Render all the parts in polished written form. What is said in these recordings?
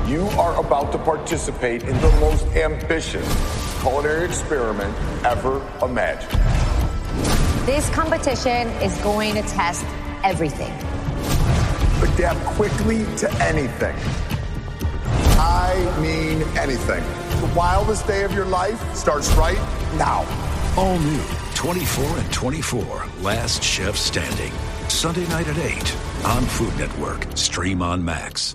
You are about to participate in the most ambitious culinary experiment ever imagined. This competition is going to test everything. Adapt quickly to anything. I mean anything. The wildest day of your life starts right now. All new 24 and 24, Last Chef Standing. Sunday night at 8 on Food Network. Stream on Max.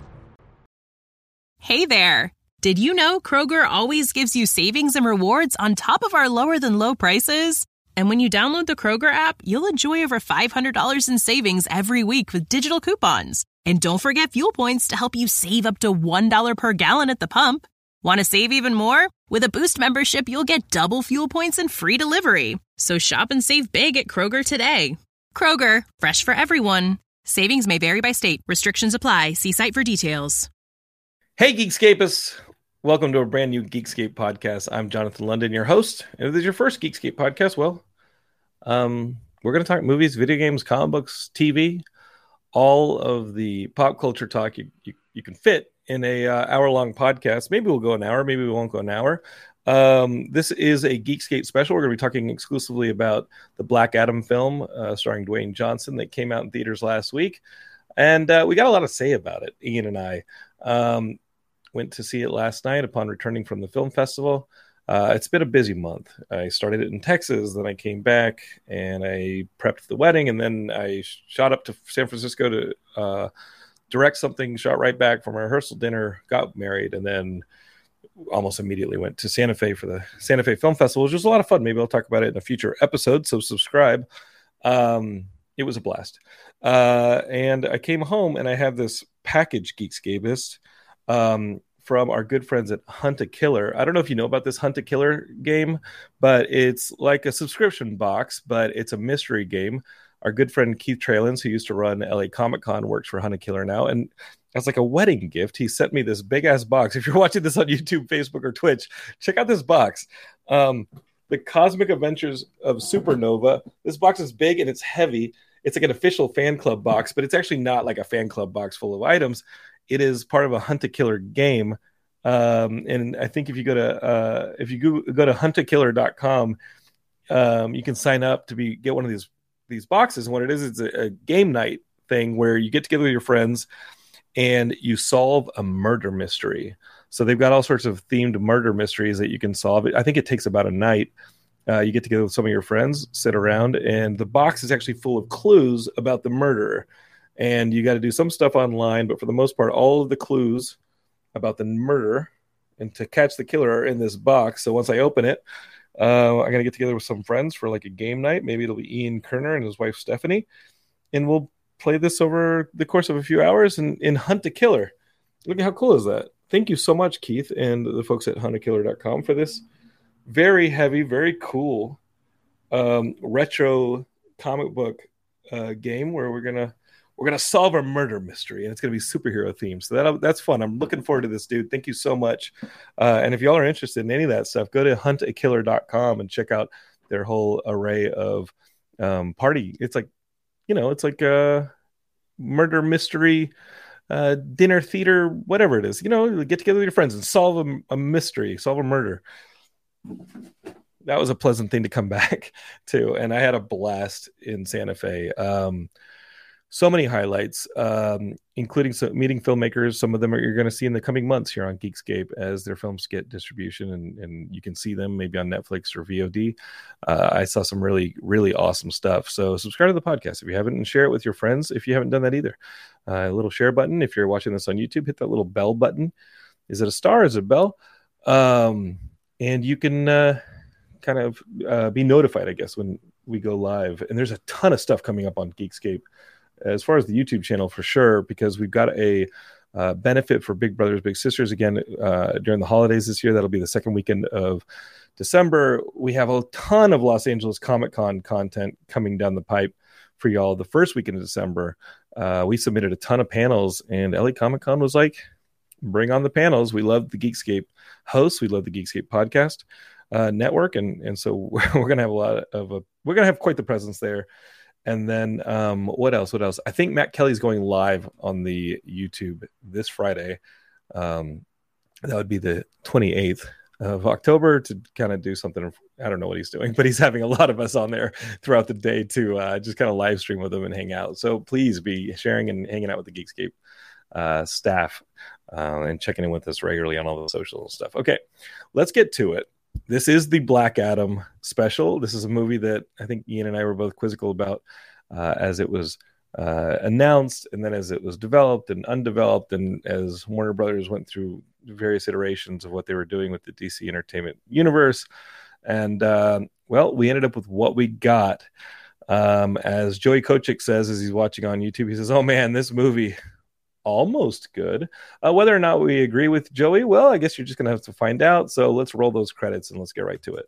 Hey there. Did you know Kroger always gives you savings and rewards on top of our lower than low prices? And when you download the Kroger app, you'll enjoy over $500 in savings every week with digital coupons. And don't forget fuel points to help you save up to $1 per gallon at the pump. Want to save even more? With a Boost membership, you'll get double fuel points and free delivery. So shop and save big at Kroger today. Kroger, fresh for everyone. Savings may vary by state. Restrictions apply. See site for details. Hey, Geekscapists. Welcome to a brand new Geekscape podcast. I'm Jonathan London, your host. If this is your first Geekscape podcast, well, we're going to talk movies, video games, comic books, TV, all of the pop culture talk you can fit in a hour-long podcast. Maybe we'll go an hour. Maybe we won't go an hour. This is a Geekscape special. We're going to be talking exclusively about the Black Adam film starring Dwayne Johnson that came out in theaters last week. And we got a lot to say about it, Ian and I. Went to see it last night upon returning from the film festival. It's been a busy month. I started it in Texas, then I came back and I prepped the wedding, and then I shot up to San Francisco to direct something, shot right back from a rehearsal dinner, got married, and then almost immediately went to Santa Fe for the Santa Fe Film Festival, which was a lot of fun. Maybe I'll talk about it in a future episode, so subscribe. It was a blast. And I came home and I have this package, Geekscapist, from our good friends at Hunt a Killer. I don't know if you know about this Hunt a Killer game, but it's like a subscription box, but it's a mystery game. Our good friend Keith Tralins, who used to run LA Comic Con, works for Hunt a Killer now. And as like a wedding gift, he sent me this big ass box. If you're watching this on YouTube, Facebook, or Twitch, check out this box. The Cosmic Adventures of Supernova. This box is big and it's heavy. It's like an official fan club box, but it's actually not like a fan club box full of items. It is part of a Hunt a Killer game. And I think if you go to huntakiller.com, you can sign up to get one of these boxes. And what it is, it's a game night thing where you get together with your friends and you solve a murder mystery. So they've got all sorts of themed murder mysteries that you can solve. I think it takes about a night. You get together with some of your friends, sit around, and the box is actually full of clues about the murderer. And you got to do some stuff online, but for the most part, all of the clues about the murder and to catch the killer are in this box. So once I open it, I'm going to get together with some friends for like a game night. Maybe it'll be Ian Kerner and his wife, Stephanie. And we'll play this over the course of a few hours and Hunt a Killer. Look at how cool is that? Thank you so much, Keith, and the folks at huntakiller.com for this very heavy, very cool retro comic book game where we're gonna solve a murder mystery, and it's gonna be superhero themed. So that's fun. I'm looking forward to this, dude. Thank you so much. And if y'all are interested in any of that stuff, go to huntakiller.com and check out their whole array of party. It's like, it's like a murder mystery dinner theater, whatever it is. Get together with your friends and solve a mystery, solve a murder. That was a pleasant thing to come back to, and I had a blast in Santa Fe. So many highlights, including meeting filmmakers. Some of them you're going to see in the coming months here on Geekscape as their films get distribution, and you can see them maybe on Netflix or VOD. I saw some really, really awesome stuff. So subscribe to the podcast if you haven't, and share it with your friends if you haven't done that either. A little share button. If you're watching this on YouTube, hit that little bell button. Is it a star? Is it a bell? And you can kind of be notified, I guess, when we go live. And there's a ton of stuff coming up on Geekscape as far as the YouTube channel, for sure, because we've got a benefit for Big Brothers Big Sisters again during the holidays this year. That'll be the second weekend of December. We have a ton of Los Angeles Comic-Con content coming down the pipe for y'all. The first weekend of December, we submitted a ton of panels, and LA Comic-Con was like, bring on the panels. We love the Geekscape hosts. We love the Geekscape podcast network. And so we're going to have quite the presence there. And then what else? I think Matt Kelly's going live on the YouTube this Friday. That would be the 28th of October to kind of do something. I don't know what he's doing, but he's having a lot of us on there throughout the day to just kind of live stream with him and hang out. So please be sharing and hanging out with the Geekscape staff and checking in with us regularly on all the social stuff. Okay, let's get to it. This is the Black Adam special. This is a movie that I think Ian and I were both quizzical about as it was announced, and then as it was developed and undeveloped, and as Warner Brothers went through various iterations of what they were doing with the DC Entertainment Universe. And well, we ended up with what we got. As Joey Kochick says, as he's watching on YouTube, he says, "Oh man, this movie almost good." Whether or not we agree with Joey, well, I guess you're just gonna have to find out. So let's roll those credits and let's get right to it.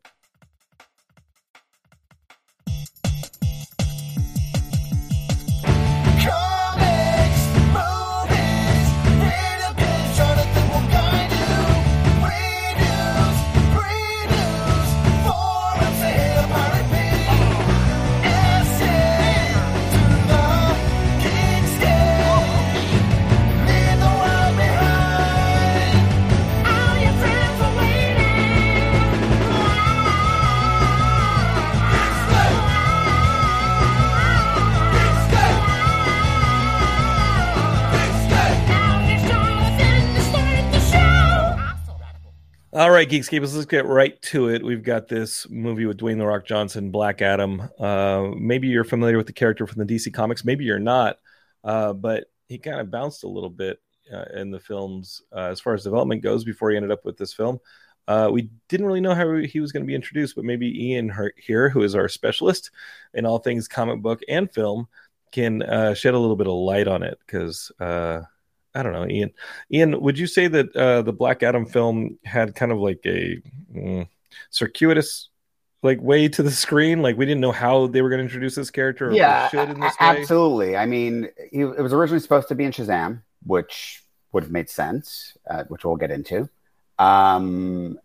All right, Geekscape, let's get right to it. We've got this movie with Dwayne "The Rock" Johnson, Black Adam. Maybe you're familiar with the character from the DC Comics. Maybe you're not. But he kind of bounced a little bit in the films as far as development goes before he ended up with this film. We didn't really know how he was going to be introduced, but maybe Ian here, who is our specialist in all things comic book and film, can shed a little bit of light on it because... I don't know, Ian. Ian, would you say that the Black Adam film had kind of like a circuitous like way to the screen? Like we didn't know how they were going to introduce this character, or yeah, should in this absolutely. way? I mean, it was originally supposed to be in Shazam, which would have made sense, which we'll get into. And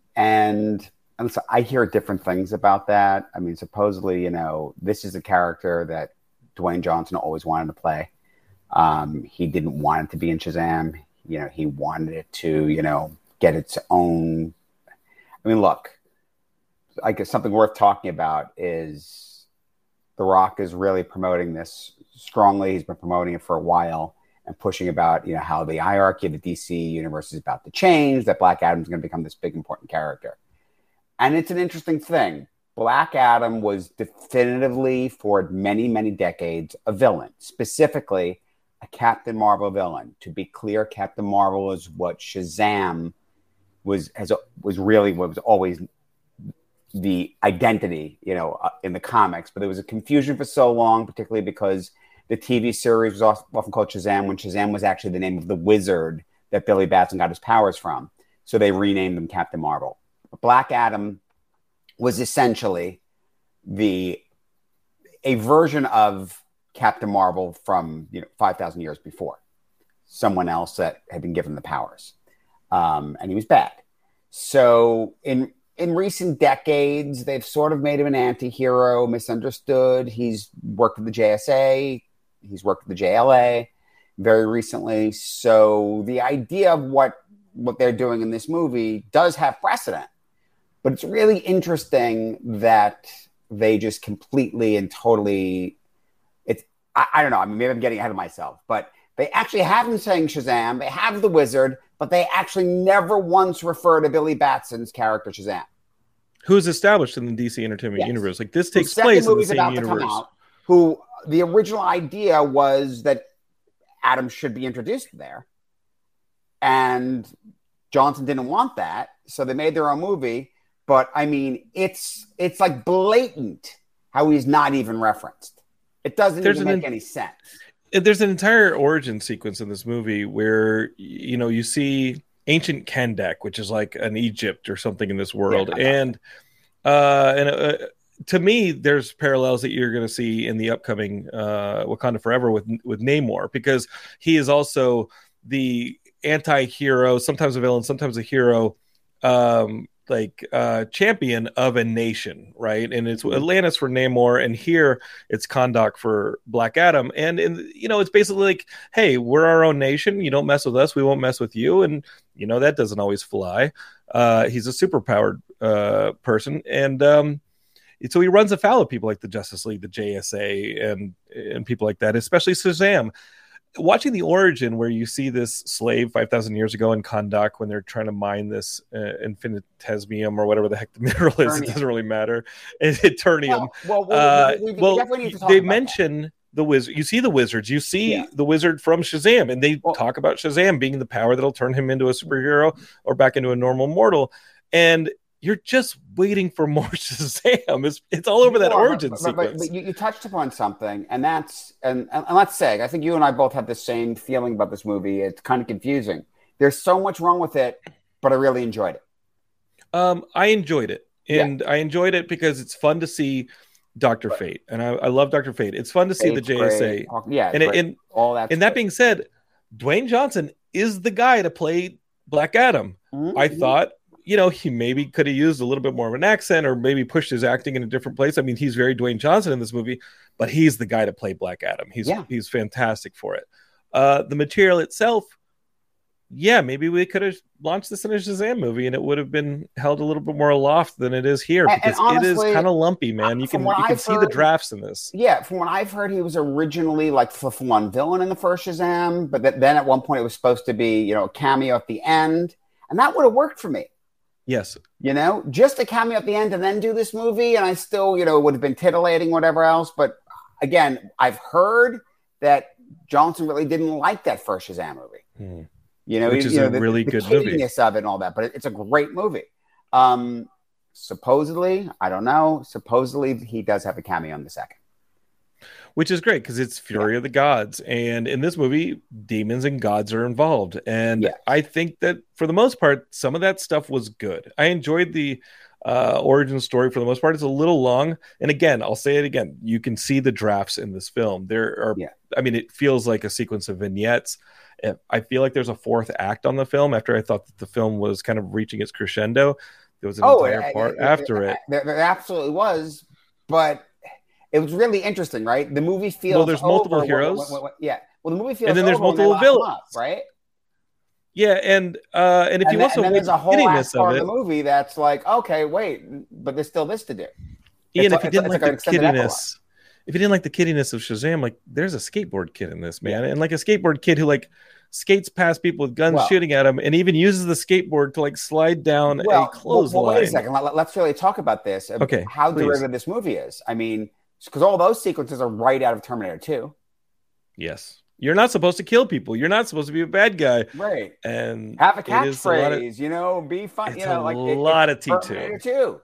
so I hear different things about that. I mean, supposedly, you know, this is a character that Dwayne Johnson always wanted to play. He didn't want it to be in Shazam. You know, he wanted it to, you know, get its own. I mean, look, I guess something worth talking about is The Rock is really promoting this strongly. He's been promoting it for a while and pushing about, you know, how the hierarchy of the DC universe is about to change, that Black Adam is going to become this big, important character. And it's an interesting thing. Black Adam was definitively, for many, many decades, a villain, specifically a Captain Marvel villain. To be clear, Captain Marvel is what Shazam was always the identity, you know, in the comics. But there was a confusion for so long, particularly because the TV series was often called Shazam, when Shazam was actually the name of the wizard that Billy Batson got his powers from. So they renamed him Captain Marvel. Black Adam was essentially a version of Captain Marvel from 5,000 years before, someone else that had been given the powers, and he was bad. So in recent decades, they've sort of made him an anti-hero, misunderstood. He's worked with the JSA, he's worked with the JLA very recently. So the idea of what they're doing in this movie does have precedent, but it's really interesting that they just completely and totally. I don't know. I mean, maybe I'm getting ahead of myself, but they actually have him saying Shazam. They have the wizard, but they actually never once refer to Billy Batson's character Shazam, who's established in the DC Entertainment Universe. Like this takes place in the same universe. Who the original idea was that Adam should be introduced there, and Johnson didn't want that, so they made their own movie. But I mean, it's like blatant how he's not even referenced. It doesn't even make any sense. There's an entire origin sequence in this movie where, you know, you see ancient Kandak, which is like an Egypt or something in this world. Yeah. And to me, there's parallels that you're going to see in the upcoming Wakanda Forever with Namor, because he is also the anti-hero, sometimes a villain, sometimes a hero, champion of a nation, right? And it's Atlantis for Namor, and here it's Kahndaq for Black Adam. And it's basically like, hey, we're our own nation. You don't mess with us, we won't mess with you. And that doesn't always fly. He's a superpowered person, and so he runs afoul of people like the Justice League, the JSA, and people like that, especially Shazam. Watching the origin where you see this slave 5,000 years ago in Kahndaq when they're trying to mine this infinitesium or whatever the heck the mineral is, it doesn't really matter. Eternium. We definitely need to talk they about mention that. The wizard. You see the wizards. You see the wizard from Shazam, and they talk about Shazam being the power that'll turn him into a superhero or back into a normal mortal. And you're just waiting for more Shazam. It's all over that origin sequence. But you touched upon something, and that's and let's say, I think you and I both have the same feeling about this movie. It's kind of confusing. There's so much wrong with it, but I really enjoyed it. I enjoyed it, and I enjoyed it because it's fun to see Dr. Fate, and I love Dr. Fate. It's fun to see the JSA. Great. And all that. And that being said, Dwayne Johnson is the guy to play Black Adam. Mm-hmm. I thought, he maybe could have used a little bit more of an accent or maybe pushed his acting in a different place. I mean, he's very Dwayne Johnson in this movie, but he's the guy to play Black Adam. He's fantastic for it. The material itself, maybe we could have launched this in a Shazam movie and it would have been held a little bit more aloft than it is here, because honestly, it is kind of lumpy, man. You can see the drafts in this. Yeah, from what I've heard, he was originally like the full-on villain in the first Shazam, but then at one point it was supposed to be, a cameo at the end, and that would have worked for me. Yes. Just a cameo at the end and then do this movie, and I still, would have been titillating, whatever else. But again, I've heard that Johnson really didn't like that first Shazam movie. Which is a really good movie. Of it and all that, but it's a great movie. Supposedly, I don't know. Supposedly, he does have a cameo in the second. Which is great because it's Fury of the Gods. And in this movie, demons and gods are involved. And I think that for the most part, some of that stuff was good. I enjoyed the origin story for the most part. It's a little long. And again, I'll say it again. You can see the drafts in this film. There are, it feels like a sequence of vignettes. I feel like there's a fourth act on the film after I thought that the film was kind of reaching its crescendo. There was an entire part after it. There absolutely was. But it was really interesting, right? The movie feels there's multiple heroes. Well, the movie feels and then there's multiple villains, right? Yeah, and if you also there's a whole ass part of the movie that's like, okay, wait, but there's still this to do. Ian, if you didn't like the kiddiness of Shazam, like there's a skateboard kid in this, man, and like a skateboard kid who like skates past people with guns shooting at him, and even uses the skateboard to like slide down a clothesline. Wait a second, let's really talk about this. Okay, how derivative this movie is. I mean, because all those sequences are right out of Terminator 2. Yes. You're not supposed to kill people. You're not supposed to be a bad guy. Right. And have a catchphrase, be fun. It's a lot of T2. Too.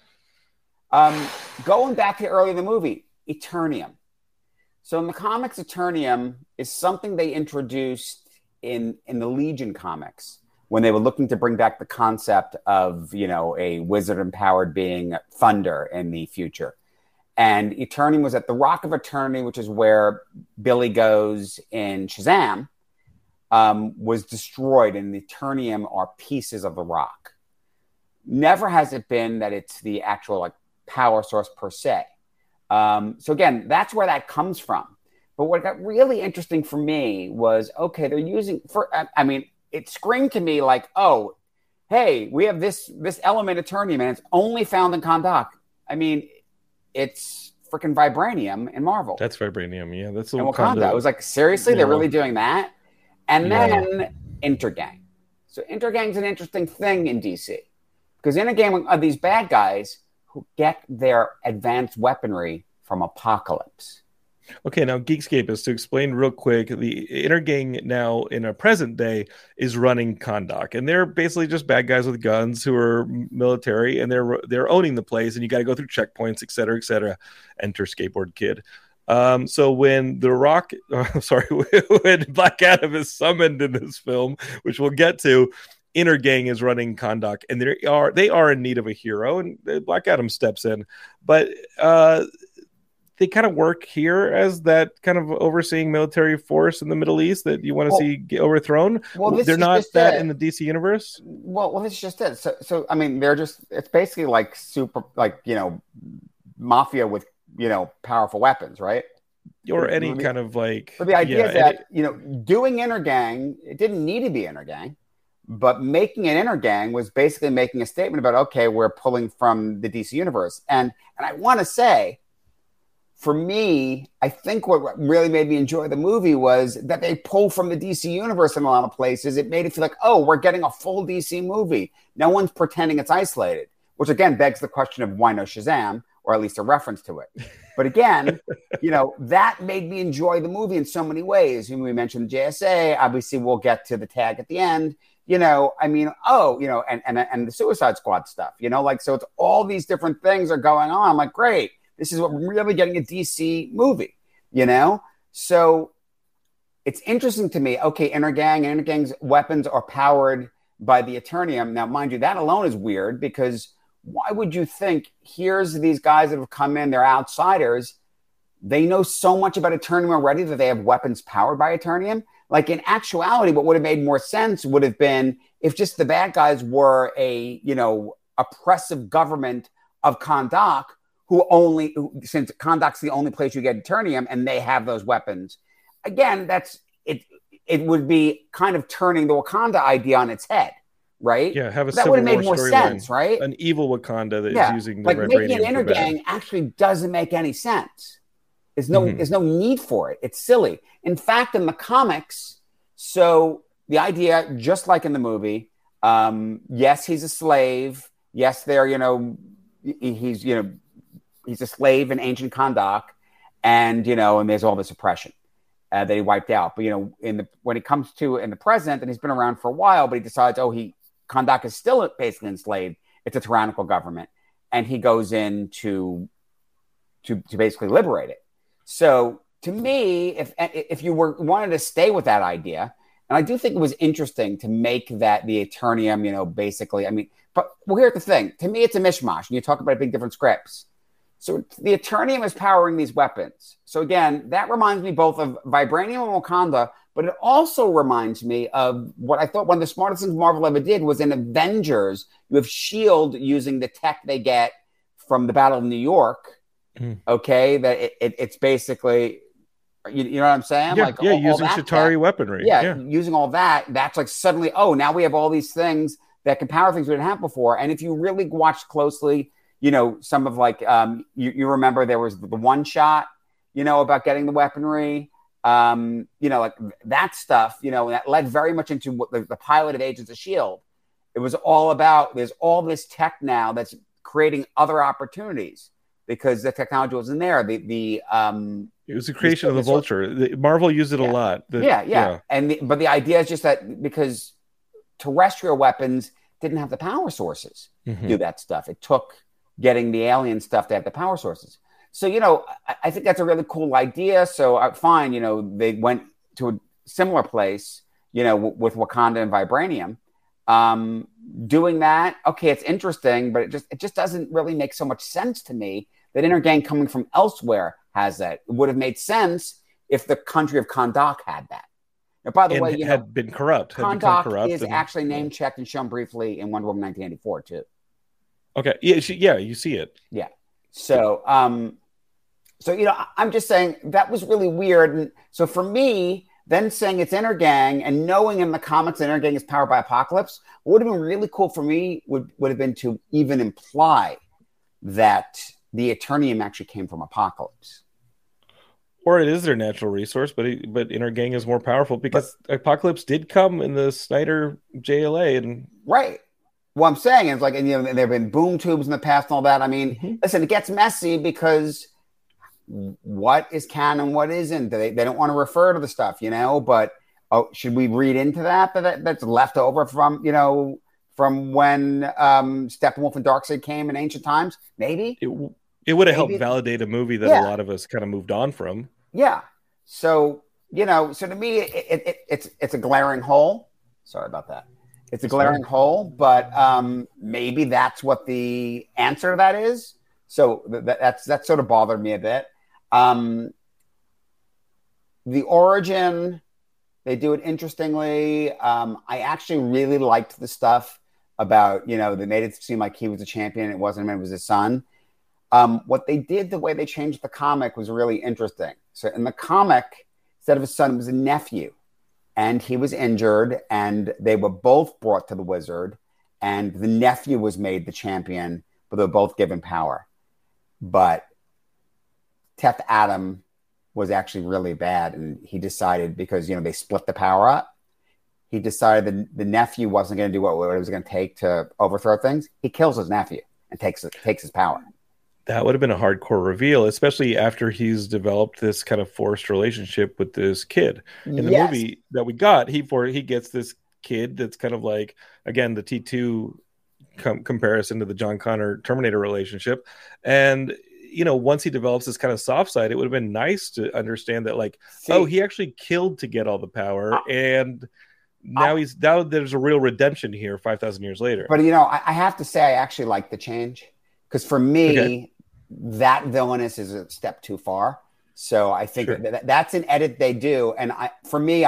Going back to early in the movie, Eternium. So in the comics, Eternium is something they introduced in the Legion comics when they were looking to bring back the concept of, a wizard-empowered being Thunder in the future. And Eternium was at the Rock of Eternity, which is where Billy goes in Shazam, was destroyed, and the Eternium are pieces of the rock. Never has it been that it's the actual power source per se. So again, that's where that comes from. But what got really interesting for me was, okay, they're using it screamed to me like, oh, hey, we have this element Eternium, and it's only found in Kahndaq. I mean, it's freaking vibranium in Marvel. That's vibranium, yeah. That's and Wakanda. It was like, seriously, they're really doing that? And then Intergang. So Intergang's an interesting thing in DC. Because Intergang are these bad guys who get their advanced weaponry from Apocalypse. Okay, now Geekscape is to explain real quick. The Intergang now in a present day is running Kahndaq, and they're basically just bad guys with guns who are military, and they're owning the place. And you got to go through checkpoints, et cetera, et cetera. Enter Skateboard Kid. So when when Black Adam is summoned in this film, which we'll get to, Intergang is running Kahndaq, and they are in need of a hero, and Black Adam steps in, but. they kind of work here as that kind of overseeing military force in the Middle East that you want to see get overthrown. Well, they're not that in the DC universe. Well, this is just it. So I mean, it's basically like mafia with powerful weapons, right? Or any kind of like. But the idea is that doing Intergang, it didn't need to be Intergang, but making it Intergang was basically making a statement about, okay, we're pulling from the DC universe, and I want to say, for me, I think what really made me enjoy the movie was that they pull from the DC universe in a lot of places. It made it feel like, oh, we're getting a full DC movie. No one's pretending it's isolated, which again begs the question of why no Shazam, or at least a reference to it. But again, that made me enjoy the movie in so many ways. We mentioned JSA. Obviously, we'll get to the tag at the end. And the Suicide Squad stuff. So it's all these different things are going on. I'm like, great. This is what we're really getting a DC movie, So it's interesting to me. Okay, Intergang's weapons are powered by the Eternium. Now, mind you, that alone is weird because why would you think here's these guys that have come in, they're outsiders. They know so much about Eternium already that they have weapons powered by Eternium. Like in actuality, what would have made more sense would have been if just the bad guys were a, oppressive government of Kahndaq, since Kahndaq's the only place you get Eternium and they have those weapons. Again, that's it. It would be kind of turning the Wakanda idea on its head, right? Yeah, have a that would have made more sense, right? An evil Wakanda that is using the vibranium. Making an Intergang actually doesn't make any sense. There's no need for it. It's silly. In fact, in the comics, so the idea, just like in the movie, yes, he's a slave. Yes, he's a slave in ancient Kahndaq, and there's all this oppression that he wiped out. But when it comes to in the present, and he's been around for a while, but he decides, Kahndaq is still basically enslaved. It's a tyrannical government, and he goes in to basically liberate it. So to me, if you wanted to stay with that idea, and I do think it was interesting to make that the Eternium, basically. I mean, but here's the thing. To me, it's a mishmash, and you talk about big different scripts. So the Eternium is powering these weapons. So again, that reminds me both of Vibranium and Wakanda, but it also reminds me of what I thought one of the smartest things Marvel ever did was in Avengers, you have S.H.I.E.L.D. using the tech they get from the Battle of New York. Okay, that it's basically, you know what I'm saying? Yeah, using Chitauri weaponry. Yeah, using all that. That's like suddenly, now we have all these things that can power things we didn't have before. And if you really watch closely, some of you remember there was the one shot, about getting the weaponry, like that stuff, that led very much into what the pilot of Agents of S.H.I.E.L.D. It was all about, there's all this tech now that's creating other opportunities because the technology wasn't there. It was the creation of the Vulture. Marvel used it a lot. But the idea is just that because terrestrial weapons didn't have the power sources to do that stuff. It took getting the alien stuff to have the power sources. So, I think that's a really cool idea. So fine, they went to a similar place, with Wakanda and Vibranium. Doing that, okay, it's interesting, but it just doesn't really make so much sense to me that Intergang coming from elsewhere has that. It would have made sense if the country of Kahndaq had that. Now, by the way, had been corrupt. Kahndaq is actually name checked and shown briefly in Wonder Woman 1984 too. Okay, yeah, you see it. Yeah. So, I'm just saying that was really weird. And so for me, then saying it's Intergang and knowing in the comics Intergang is powered by Apocalypse, what would have been really cool for me would have been to even imply that the Eternium actually came from Apocalypse. Or it is their natural resource, but Intergang is more powerful because Apocalypse did come in the Snyder JLA. And right. What I'm saying is there have been boom tubes in the past and all that. I mean, listen, it gets messy because what is canon, what isn't? They don't want to refer to the stuff, but should we read into that's left over from when Steppenwolf and Darkseid came in ancient times? Maybe. It would have helped validate a movie that a lot of us kind of moved on from. Yeah. So, so to me, it's a glaring hole. Sorry about that. It's a glaring hole, but maybe that's what the answer to that is. So that sort of bothered me a bit. The origin, they do it interestingly. I actually really liked the stuff about, they made it seem like he was a champion. It wasn't him, it was his son. What they did, the way they changed the comic was really interesting. So in the comic, instead of his son, it was a nephew. And he was injured, and they were both brought to the wizard. And the nephew was made the champion, but they were both given power. But Teth Adam was actually really bad, and he decided, because they split the power up, he decided the nephew wasn't going to do what it was going to take to overthrow things. He kills his nephew and takes his power. That would have been a hardcore reveal, especially after he's developed this kind of forced relationship with this kid. In the movie that we got, he gets this kid that's kind of like, again, the T2 comparison to the John Connor Terminator relationship. And once he develops this kind of soft side, it would have been nice to understand that, he actually killed to get all the power, and now there's a real redemption here 5,000 years later. But I have to say, I actually like the change, because for me, that villainous is a step too far. So I think that's an edit they do, and for me,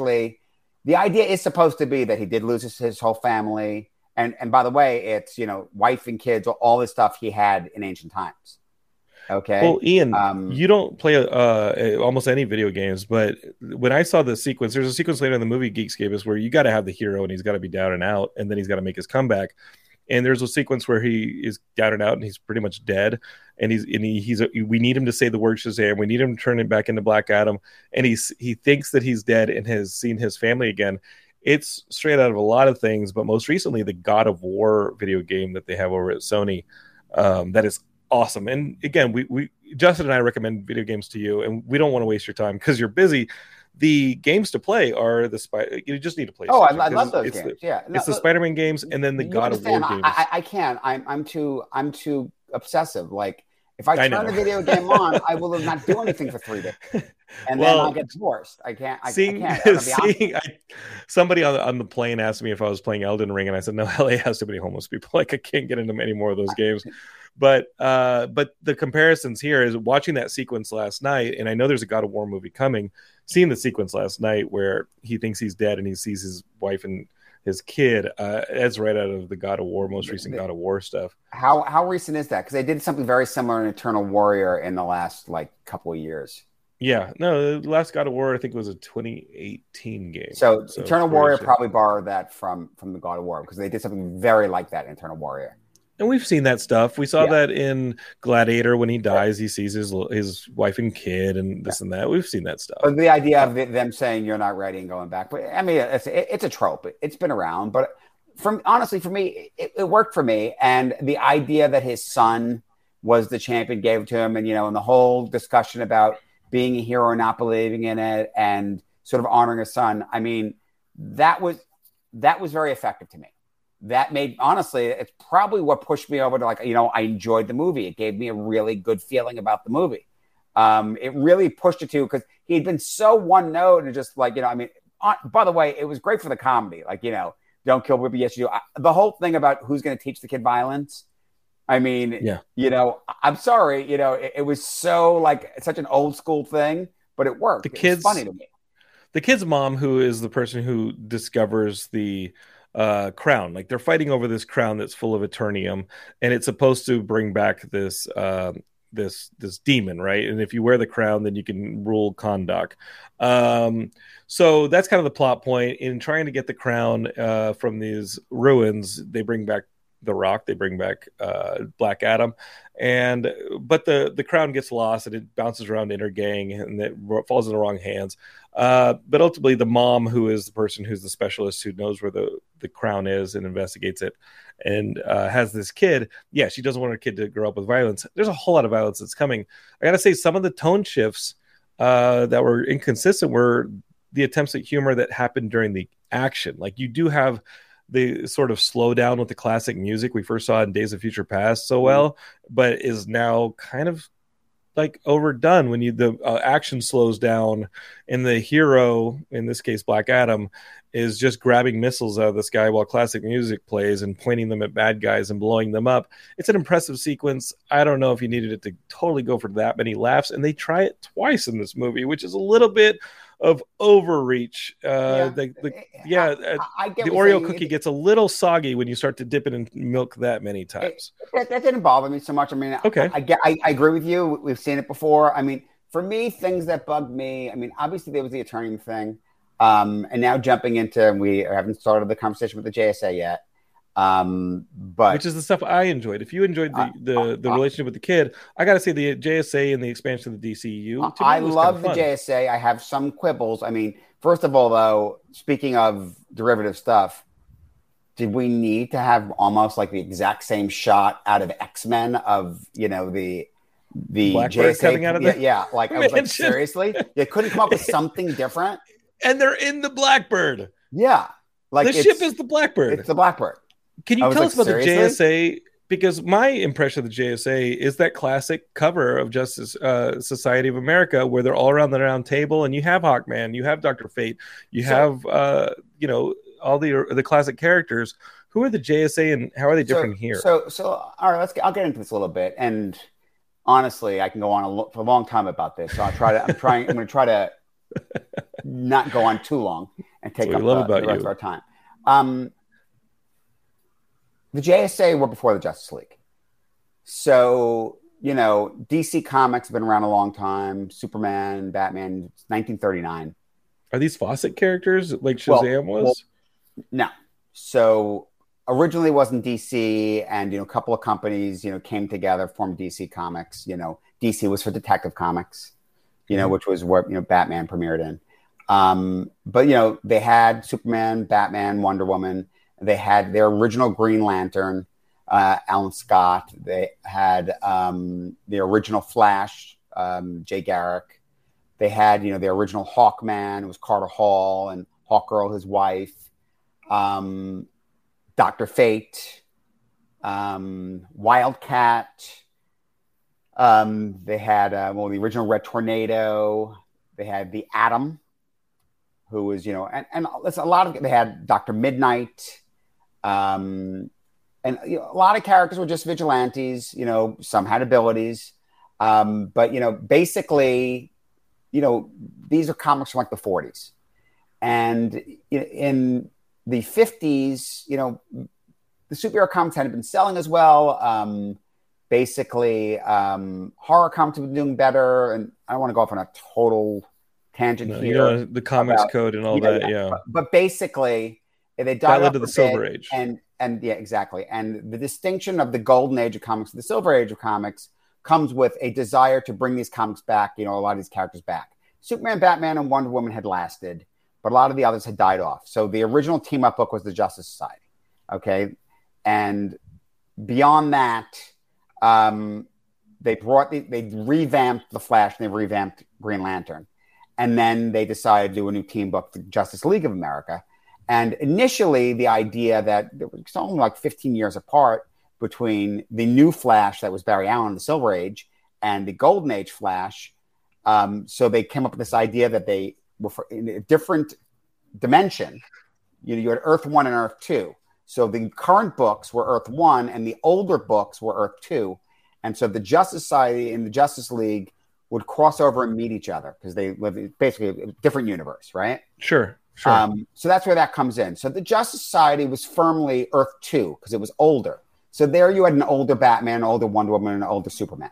the idea is supposed to be that he did lose his whole family, and by the way, it's wife and kids, all this stuff he had in ancient times. Okay. Well, Ian, you don't play almost any video games, but when I saw the sequence, there's a sequence later in the movie Geekscape where you got to have the hero and he's got to be down and out, and then he's got to make his comeback. And there's a sequence where he is down and out and he's pretty much dead, and we need him to say the word Shazam. We need him to turn it back into Black Adam, and he thinks that he's dead and has seen his family again. It's straight out of a lot of things, but most recently the God of War video game that they have over at Sony, that is awesome. And again, we Justin and I recommend video games to you, and we don't want to waste your time because you're busy. The games to play are you just need to play. Oh, I love those games. It's the Spider-Man games and then the God of War games. I can't. I'm too obsessive. Like, if I turn the video game on, I will not do anything for 3 days, and then I'll get divorced. I can't. Somebody on the plane asked me if I was playing Elden Ring, and I said, no, LA has too many homeless people. Like, I can't get into any more of those games. But the comparisons here is watching that sequence last night, and I know there's a God of War movie coming. Seeing the sequence last night where he thinks he's dead and he sees his wife and his kid, it's right out of the God of War, most recent God of War stuff. How recent is that? Because they did something very similar in Eternal Warrior in the last couple of years. Yeah, no, the last God of War I think was a 2018 game. So Eternal Warrior probably borrowed that from the God of War, because they did something very like that in Eternal Warrior. And we've seen that stuff. We saw that in Gladiator when he dies. He sees his wife and kid and this and that. We've seen that stuff. But the idea of them saying you're not ready and going back. But I mean, it's a trope. It's been around. But honestly, for me, it worked for me. And the idea that his son was the champion gave it to him. And, and the whole discussion about being a hero or not believing in it and sort of honoring his son. I mean, that was very effective to me. That made, honestly, it's probably what pushed me over to I enjoyed the movie. It gave me a really good feeling about the movie. It really pushed it to, because he had been so one note and just by the way, it was great for the comedy. Don't kill Whippy, yes you do. The whole thing about who's going to teach the kid violence. I mean, I'm sorry, it was so such an old school thing, but it worked. It's funny to me. The kid's mom, who is the person who discovers the crown, they're fighting over this crown that's full of Eternium, and it's supposed to bring back this demon, right? And if you wear the crown, then you can rule Kahndaq. So that's kind of the plot point. In trying to get the crown from these ruins, they bring back the Rock, they bring back Black Adam, but the crown gets lost and it bounces around Inner Gang and it falls in the wrong hands. But ultimately, the mom, who is the person who's the specialist who knows where the crown is and investigates it, and has this kid. Yeah, she doesn't want her kid to grow up with violence. There's a whole lot of violence that's coming. I got to say, some of the tone shifts that were inconsistent were the attempts at humor that happened during the action. You do have the sort of slow down with the classic music we first saw in Days of Future Past so well, but is now kind of like overdone when the action slows down and the hero, in this case Black Adam, is just grabbing missiles out of the sky while classic music plays and pointing them at bad guys and blowing them up. It's an impressive sequence. I don't know if you needed it to totally go for that many laughs, and they try it twice in this movie, which is a little bit of overreach. I The get what Oreo you're cookie saying. gets a little soggy when you start to dip it in milk that many times. That didn't bother me so much. I mean, Okay. I agree with you. We've seen it before. I mean, for me, things that bugged me, I mean, obviously there was the attorney thing. And now jumping into, we haven't started the conversation with the JSA yet. But which is the stuff I enjoyed. If you enjoyed the relationship with the kid, I got to say the JSA and the expansion of the DCU. I love the JSA. I have some quibbles. I mean, first of all, though, speaking of derivative stuff, did we need to have almost like the exact same shot out of X-Men of, the Blackbird JSA coming out of the yeah. Like, I was like, mansion. seriously? They couldn't come up with something different? And they're in the Blackbird. Yeah. Like The ship is the Blackbird. It's the Blackbird. Can you I was tell like, us about seriously? the JSA? Because my impression of the JSA is that classic cover of Justice Society of America, where they're all around the round table, and you have Hawkman, you have Dr. Fate, you have all the classic characters. Who are the JSA, and how are they different here? So all right, I'll get into this a little bit. And honestly, I can go on for a long time about this. So I'm going to try to not go on too long and take up the rest of our time. The JSA were before the Justice League. So, DC Comics have been around a long time. Superman, Batman, 1939. Are these Fawcett characters like Shazam was? No. So originally it wasn't DC, and, a couple of companies, came together, formed DC Comics. DC was for Detective Comics, which was where, Batman premiered in. But, they had Superman, Batman, Wonder Woman. They had their original Green Lantern, Alan Scott. They had the original Flash, Jay Garrick. They had, the original Hawkman. It was Carter Hall, and Hawkgirl, his wife. Dr. Fate. Wildcat. They had, the original Red Tornado. They had the Atom, who was, and listen, a lot of, they had Dr. Midnight. And a lot of characters were just vigilantes, some had abilities. But, basically, these are comics from like the 40s. And in the 50s, the superhero comics hadn't been selling as well. Horror comics have been doing better. And I don't want to go off on a total tangent here. The comics code and all that, yeah. But basically, they dialed up into the Silver Age. And yeah, exactly. And the distinction of the golden age of comics to the silver age of comics comes with a desire to bring these comics back, a lot of these characters back. Superman, Batman, and Wonder Woman had lasted, but a lot of the others had died off. So the original team-up book was the Justice Society, okay? And beyond that, they revamped the Flash and they revamped Green Lantern. And then they decided to do a new team book, the Justice League of America. And initially, the idea that there was only like 15 years apart between the new Flash that was Barry Allen in the Silver Age and the Golden Age Flash. So they came up with this idea that they were in a different dimension. You had Earth 1 and Earth 2. So the current books were Earth 1 and the older books were Earth 2. And so the Justice Society and the Justice League would cross over and meet each other because they live in basically a different universe, right? Sure. So that's where that comes in. So the Justice Society was firmly Earth 2 because it was older. So there you had an older Batman, an older Wonder Woman, and an older Superman.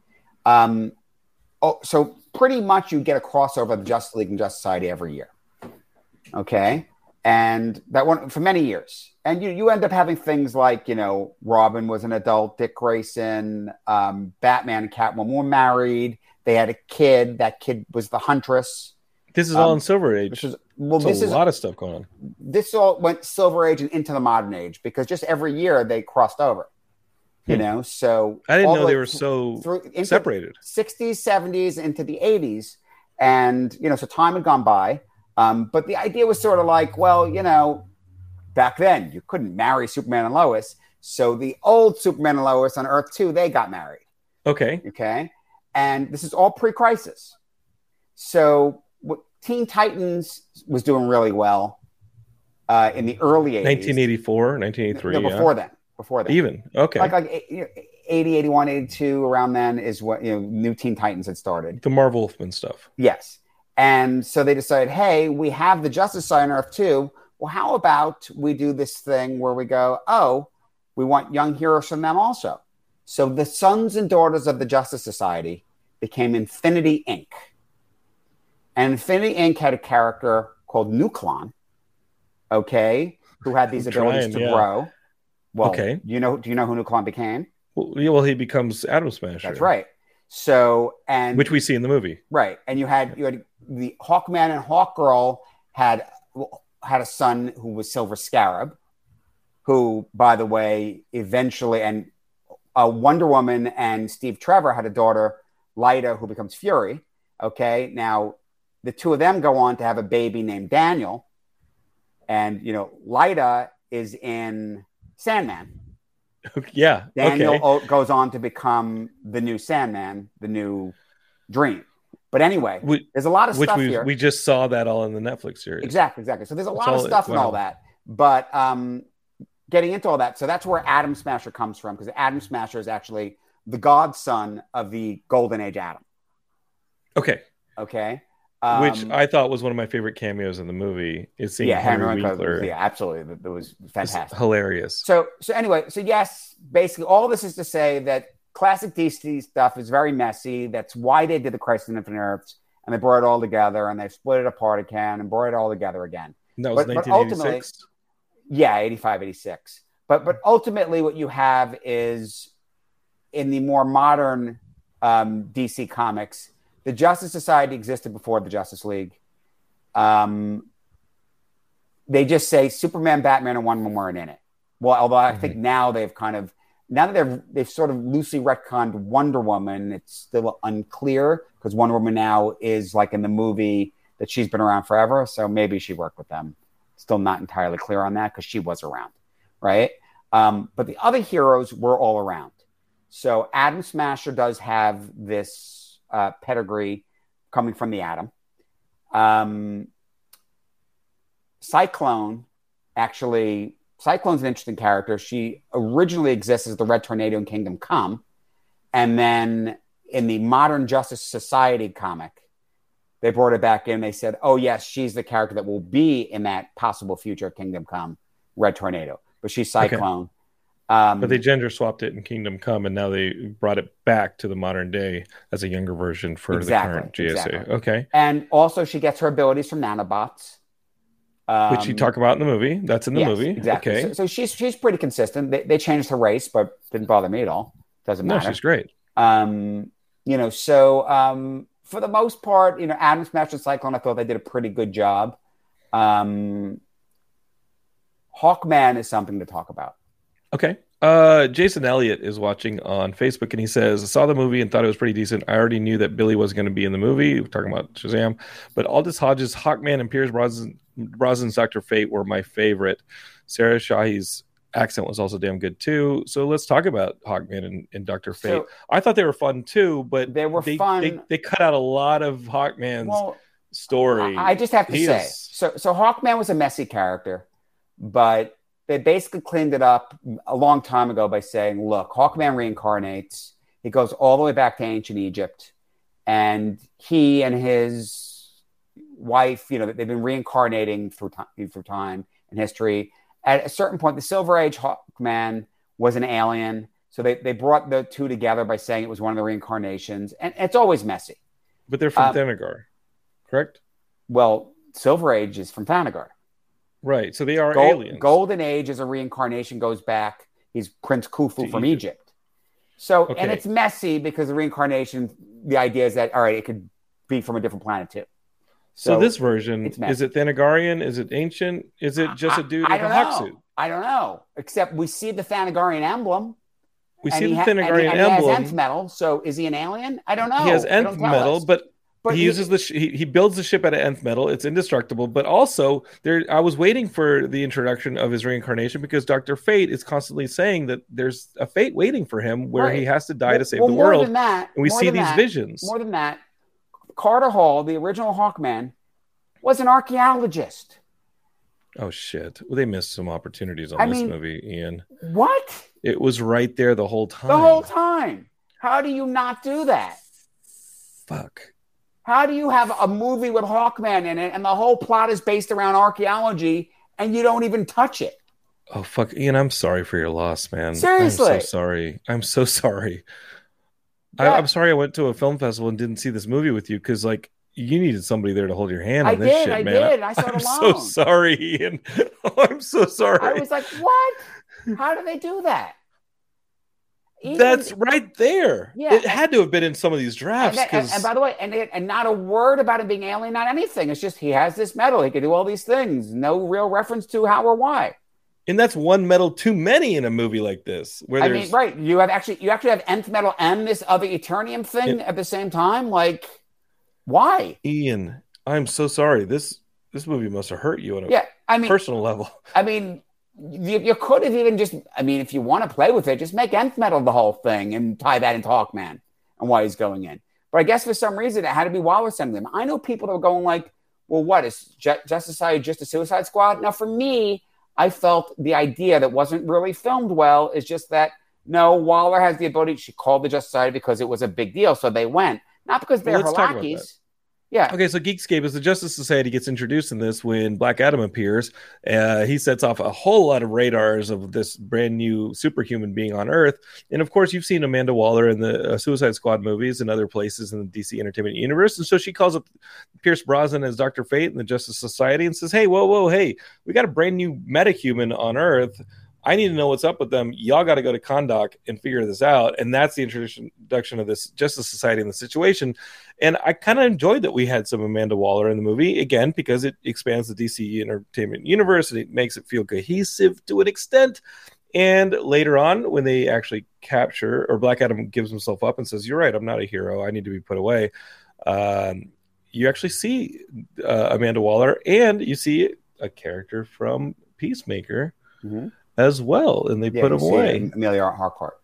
So pretty much you get a crossover of the Justice League and Justice Society every year. Okay? And that went for many years. And you end up having things like, Robin was an adult, Dick Grayson, Batman and Catwoman were married. They had a kid. That kid was the Huntress. This is all in Silver Age. This is a lot of stuff going on. This all went Silver Age and into the Modern Age because just every year they crossed over. So I didn't know they were so separated. 60s, 70s, into the 80s. And, so time had gone by. But the idea was sort of like, well, back then you couldn't marry Superman and Lois. So the old Superman and Lois on Earth 2, they got married. Okay. And this is all pre-Crisis. So Teen Titans was doing really well in the early 80s. 1984, 1983. No, before then. Even. Okay. Like 80, 81, 82, around then is what, new Teen Titans had started. The Marv Wolfman stuff. Yes. And so they decided, hey, we have the Justice Society on Earth too. Well, how about we do this thing where we go, oh, we want young heroes from them also. So the sons and daughters of the Justice Society became Infinity Inc. And Infinity Inc. had a character called Nuklon, okay, who had these abilities to grow. Well, okay. Do you know who Nuklon became? Well, he becomes Atom Smasher. That's right. So, and which we see in the movie, right? And you had the Hawkman and Hawkgirl had a son who was Silver Scarab, who, by the way, eventually, and Wonder Woman and Steve Trevor had a daughter, Lyta, who becomes Fury. Okay, now the two of them go on to have a baby named Daniel, and Lyta is in Sandman. Yeah, Daniel goes on to become the new Sandman, the new Dream. But anyway, there's a lot of stuff here. We just saw that all in the Netflix series. Exactly. So there's a lot of stuff and all that. But getting into all that, so that's where Atom Smasher comes from, because Atom Smasher is actually the godson of the Golden Age Atom. Okay. Which I thought was one of my favorite cameos in the movie, is seeing Henry Winkler. Yeah, absolutely. It was fantastic. It's hilarious. So anyway, yes, basically all this is to say that classic DC stuff is very messy. That's why they did the Crisis on Infinite Earths, and they brought it all together, and they split it apart again and brought it all together again. And that was 1986? Yeah, 85, 86. But ultimately what you have is, in the more modern DC comics, the Justice Society existed before the Justice League. They just say Superman, Batman, and Wonder Woman weren't in it. Well, although I think now they've sort of loosely retconned Wonder Woman. It's still unclear, because Wonder Woman now is like in the movie that she's been around forever. So maybe she worked with them. Still not entirely clear on that, because she was around, right? But the other heroes were all around. So Atom Smasher does have this pedigree coming from the Atom. Cyclone's an interesting character. She originally exists as the Red Tornado in Kingdom Come. And then in the modern Justice Society comic, they brought it back in. They said, oh, yes, she's the character that will be in that possible future Kingdom Come, Red Tornado. But she's Cyclone. But they gender swapped it in Kingdom Come, and now they brought it back to the modern day as a younger version for the current GSA. Exactly. Okay. And also she gets her abilities from nanobots. Which you talk about in the movie. That's in the movie. Exactly. Okay. So she's pretty consistent. They changed her race, but didn't bother me at all. Doesn't matter. No, she's great. For the most part, Atom Smasher and Cyclone, I thought they did a pretty good job. Hawkman is something to talk about. Okay. Jason Elliott is watching on Facebook, and he says, I saw the movie and thought it was pretty decent. I already knew that Billy was going to be in the movie. We're talking about Shazam. But Aldous Hodges, Hawkman, and Pierce Brosnan's Dr. Fate were my favorite. Sarah Shahi's accent was also damn good, too. So let's talk about Hawkman and Dr. Fate. So, I thought they were fun, too, but they were fun. They cut out a lot of Hawkman's story. I just have to say, so Hawkman was a messy character, but they basically cleaned it up a long time ago by saying, look, Hawkman reincarnates. He goes all the way back to ancient Egypt. And he and his wife, they've been reincarnating through time and history. At a certain point, the Silver Age Hawkman was an alien. So they brought the two together by saying it was one of the reincarnations. And it's always messy. But they're from Thanagar, correct? Well, Silver Age is from Thanagar. Right, so they are aliens. Golden Age is a reincarnation, goes back. He's Prince Khufu from Egypt. So, and it's messy because the reincarnation, the idea is that, all right, it could be from a different planet too. So this version, is it Thanagarian? Is it ancient? Is it just a dude in a hawk suit? I don't know, except we see the Thanagarian emblem. We see the Thanagarian emblem. He has nth metal, so is he an alien? I don't know. He has nth metal, but But he uses he builds the ship out of nth metal. It's indestructible, but also I was waiting for the introduction of his reincarnation because Dr. Fate is constantly saying that there's a fate waiting for him where he has to die to save the world. And we see these visions. More than that, Carter Hall, the original Hawkman, was an archaeologist. Oh shit! Well, they missed some opportunities on this movie, Ian. What? It was right there the whole time. The whole time. How do you not do that? Fuck. How do you have a movie with Hawkman in it and the whole plot is based around archaeology and you don't even touch it? Oh, fuck. Ian, I'm sorry for your loss, man. Seriously. I'm so sorry. I'm so sorry. I'm sorry I went to a film festival and didn't see this movie with you because, like, you needed somebody there to hold your hand on this shit, man. I did. I saw it alone. I'm so sorry, Ian. Oh, I'm so sorry. I was like, what? How do they do that? That's right there. Yeah, it had to have been in some of these drafts. And by the way, and not a word about it being alien, not anything. It's just he has this metal. He can do all these things. No real reference to how or why. And that's one metal too many in a movie like this. Where right. You actually have nth metal and this other Eternium thing at the same time. Like, why? Ian, I'm so sorry. This movie must have hurt you on a personal level. I mean, you could have even just, if you want to play with it, just make nth metal the whole thing and tie that into Hawkman and why he's going in. But I guess for some reason it had to be Waller sending them. I know people that were going like, well, what is Justice Society just a Suicide Squad? Now, for me, I felt the idea that wasn't really filmed well is just that, no, Waller has the ability. She called the Justice Society because it was a big deal. So they went, not because they're her lackeys. Yeah. Okay, so Geekscape, as the Justice Society gets introduced in this, when Black Adam appears, he sets off a whole lot of radars of this brand new superhuman being on Earth. And of course, you've seen Amanda Waller in the Suicide Squad movies and other places in the DC Entertainment Universe. And so she calls up Pierce Brosnan as Dr. Fate in the Justice Society and says, hey, whoa, hey, we got a brand new metahuman on Earth. I need to know what's up with them. Y'all got to go to Kahndaq and figure this out. And that's the introduction of this Justice Society in the situation. And I kind of enjoyed that we had some Amanda Waller in the movie, again, because it expands the DC Entertainment Universe and it makes it feel cohesive to an extent. And later on, when they actually capture, or Black Adam gives himself up and says, you're right, I'm not a hero. I need to be put away. You actually see Amanda Waller and you see a character from Peacemaker. Mm-hmm. As well, and they put him away. Amelia Harcourt,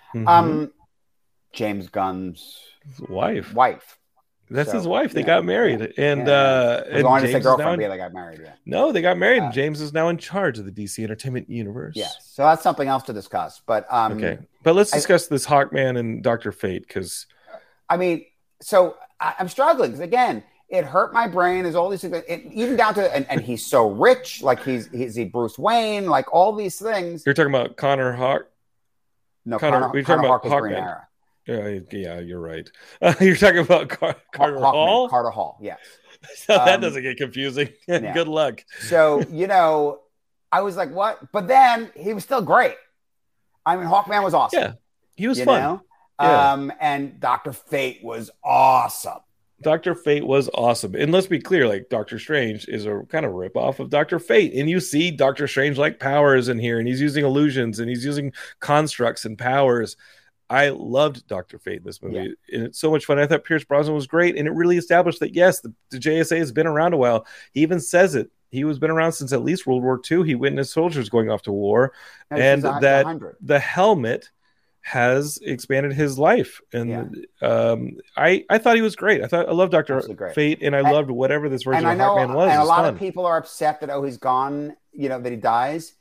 James Gunn's wife. That's So, his wife. They got married, and I wanted to say girlfriend, but they got married. Yeah. No, they got married, and James is now in charge of the DC Entertainment Universe. Yes, so that's something else to discuss. But okay, but let's discuss this Hawkman and Dr. Fate because, so I'm struggling because again. It hurt my brain. There's all these things, even down to, and he's so rich, like he's Bruce Wayne, like all these things. You're talking about Connor Hawk? No, Connor Hawk is Green Arrow. Yeah, you're right. You're talking about Carter Hall? Carter Hall, yes. So that doesn't get confusing. Yeah. Good luck. So, I was like, what? But then he was still great. Hawkman was awesome. Yeah, he was fun. And Dr. Fate was awesome. Dr. Fate was awesome. And let's be clear, like Doctor Strange is a kind of ripoff of Dr. Fate. And you see Doctor Strange like powers in here, and he's using illusions and he's using constructs and powers. I loved Dr. Fate in this movie. Yeah. And it's so much fun. I thought Pierce Brosnan was great. And it really established that, yes, the JSA has been around a while. He even says it. He was been around since at least World War II. He witnessed soldiers going off to war. And that the helmet has expanded his life, and I thought he was great. I loved Dr. Fate, and I loved whatever this version of Hawkman was. And a lot of people are upset that he's gone. That he dies.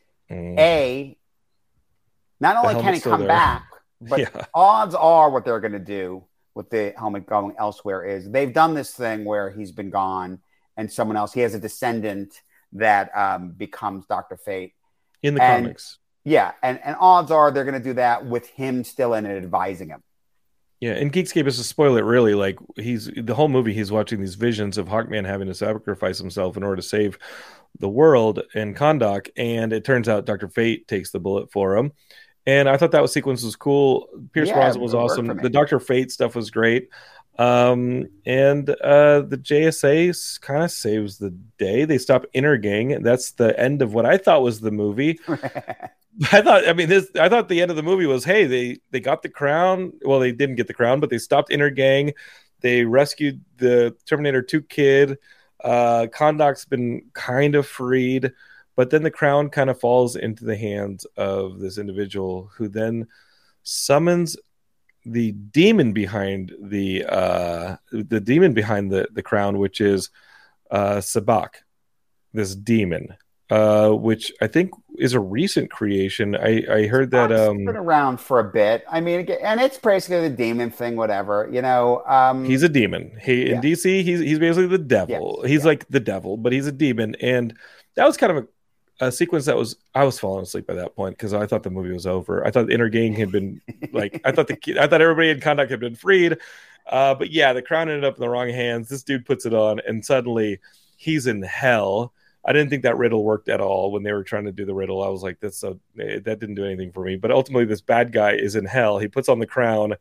Not only can he come back, but odds are what they're going to do with the helmet going elsewhere is they've done this thing where he's been gone, and someone else. He has a descendant that becomes Dr. Fate in the comics. Yeah, and odds are they're going to do that with him still in it, advising him. Yeah, and Geekscape is to spoil it really. Like the whole movie, he's watching these visions of Hawkman having to sacrifice himself in order to save the world in Kahndaq, and it turns out Dr. Fate takes the bullet for him. And I thought that sequence was cool. Pierce Brosnan was awesome. The Dr. Fate stuff was great. And the JSA kind of saves the day. They stop Intergang. That's the end of what I thought was the movie. I thought the end of the movie was, hey, they got the crown. Well, they didn't get the crown, but they stopped Intergang. They rescued the Terminator 2 kid. Kondok's been kind of freed, but then the crown kind of falls into the hands of this individual who then summons the demon behind the crown, which is Sabak, this demon, which I think is a recent creation. I heard that it's been around for a bit. I mean, and it's basically the demon thing, whatever. He's a demon. In DC, he's basically the devil. He's like the devil, but he's a demon. And that was kind of a sequence I was falling asleep by that point because I thought the movie was over. I thought the inner gang had been I thought everybody in Kondok had been freed. But yeah, the crown ended up in the wrong hands. This dude puts it on, and suddenly he's in hell. I didn't think that riddle worked at all when they were trying to do the riddle. I was like, that didn't do anything for me. But ultimately, this bad guy is in hell. He puts on the crown.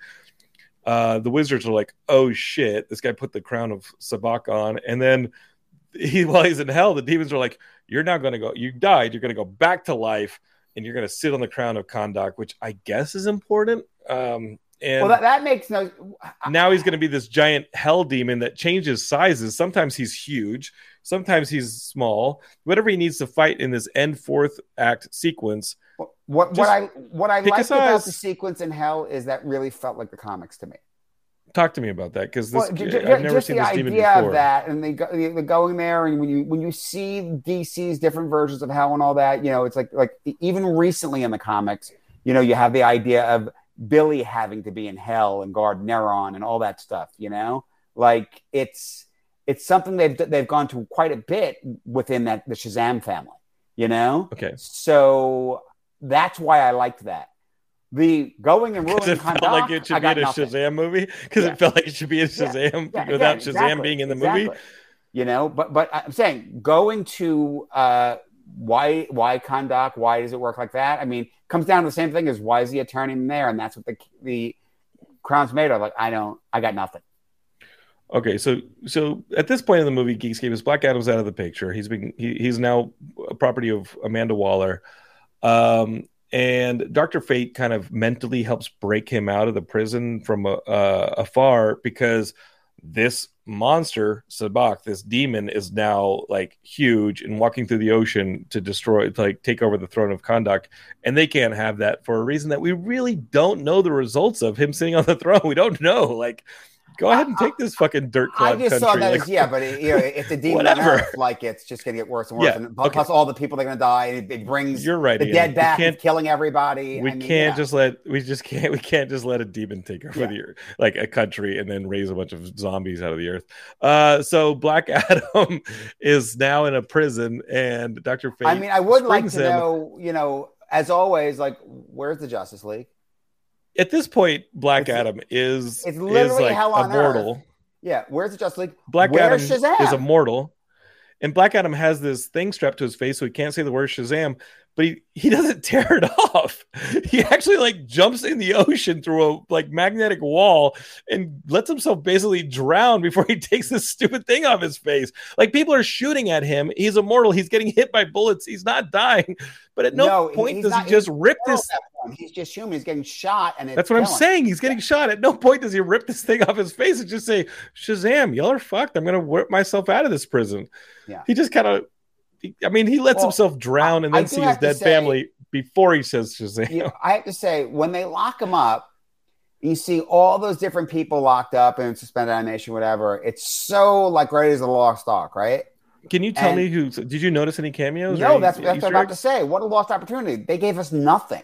The wizards are like, oh shit, this guy put the crown of Sabak on. And then while he's in hell, the demons are like, you're not going to go, you died. You're going to go back to life and you're going to sit on the crown of Kondok, which I guess is important. And that makes no. Now he's going to be this giant hell demon that changes sizes. Sometimes he's huge. Sometimes he's small. Whatever he needs to fight in this end fourth act sequence. What I liked about the sequence in hell is that really felt like the comics to me. Talk to me about that because I've never seen this demon before. Of that, and they're going there, and when you see DC's different versions of hell and all that, it's like even recently in the comics, you have the idea of Billy having to be in hell and guard Neron and all that stuff. Like it's something they've gone to quite a bit within the Shazam family. Okay, so that's why I liked that. The going and ruling Kondok, felt like it should be in a Shazam movie because it felt like it should be in Shazam without Shazam being in the movie. But I'm saying going to why Kondok? Why does it work like that? I mean, comes down to the same thing as why is the attorney in there, and that's what the crown's made of. Like I got nothing. Okay, so at this point in the movie, Geekscape is Black Adam's out of the picture. He's now a property of Amanda Waller. And Dr. Fate kind of mentally helps break him out of the prison from afar because this monster, Sabak, this demon, is now like huge and walking through the ocean to take over the throne of Kondok. And they can't have that for a reason that we really don't know the results of him sitting on the throne. We don't know. Like, go ahead and take this fucking dirt clod country. I just saw that but if the demon on Earth, it's just going to get worse and worse. And plus all the people that are going to die, and it brings the dead back and killing everybody. We can't just let a demon take over a country and then raise a bunch of zombies out of the earth. So Black Adam is now in a prison, and Dr. Fate. I mean, I would like to know, as always, where's the Justice League? At this point, Black Adam is literally hell on immortal. Earth. Yeah, where's the Justice League? Black Adam is immortal, and Black Adam has this thing strapped to his face so he can't say the word Shazam, but he doesn't tear it off. He actually jumps in the ocean through a magnetic wall and lets himself basically drown before he takes this stupid thing off his face. People are shooting at him. He's immortal. He's getting hit by bullets. He's not dying. But at no point does he just rip this. He's just human. He's getting shot, and that's what I'm saying. He's getting shot. At no point does he rip this thing off his face and just say, "Shazam! Y'all are fucked. I'm gonna whip myself out of this prison." Yeah. He just kind of. He lets himself drown and then see his dead family before he says Shazam. I have to say, when they lock him up, you see all those different people locked up and suspended animation, whatever. It's so Raiders of the Lost Ark, right? Can you tell me who? Did you notice any cameos? No, that's what I'm about to say. What a lost opportunity! They gave us nothing.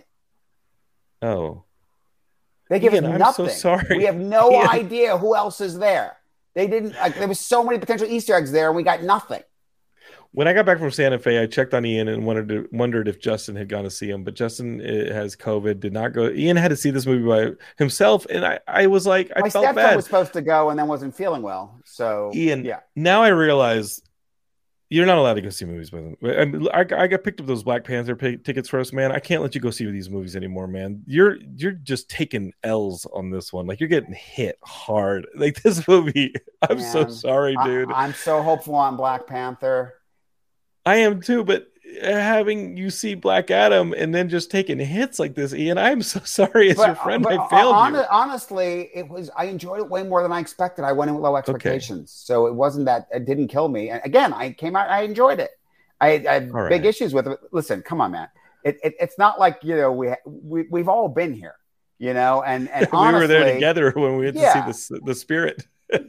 Oh, they gave us nothing. I'm so sorry. We have no idea who else is there. They didn't. There was so many potential Easter eggs there, and we got nothing. When I got back from Santa Fe, I checked on Ian and wondered if Justin had gone to see him, but Justin has COVID, did not go. Ian had to see this movie by himself, and I was like, I felt bad. My stepson was supposed to go and then wasn't feeling well. So Ian, now I realize you're not allowed to go see movies with him. I got picked up those Black Panther tickets for us, man. I can't let you go see these movies anymore, man. You're just taking L's on this one. You're getting hit hard. This movie. I'm so sorry, dude. I'm so hopeful on Black Panther. I am too, but having you see Black Adam and then just taking hits like this, Ian. I'm so sorry. As your friend, I failed you. Honestly, I enjoyed it way more than I expected. I went in with low expectations, so it wasn't that it didn't kill me. And again, I came out, I enjoyed it. I had big issues with it. Listen, come on, man. It's not like, we've all been here, and honestly, we were there together when we had to see the spirit.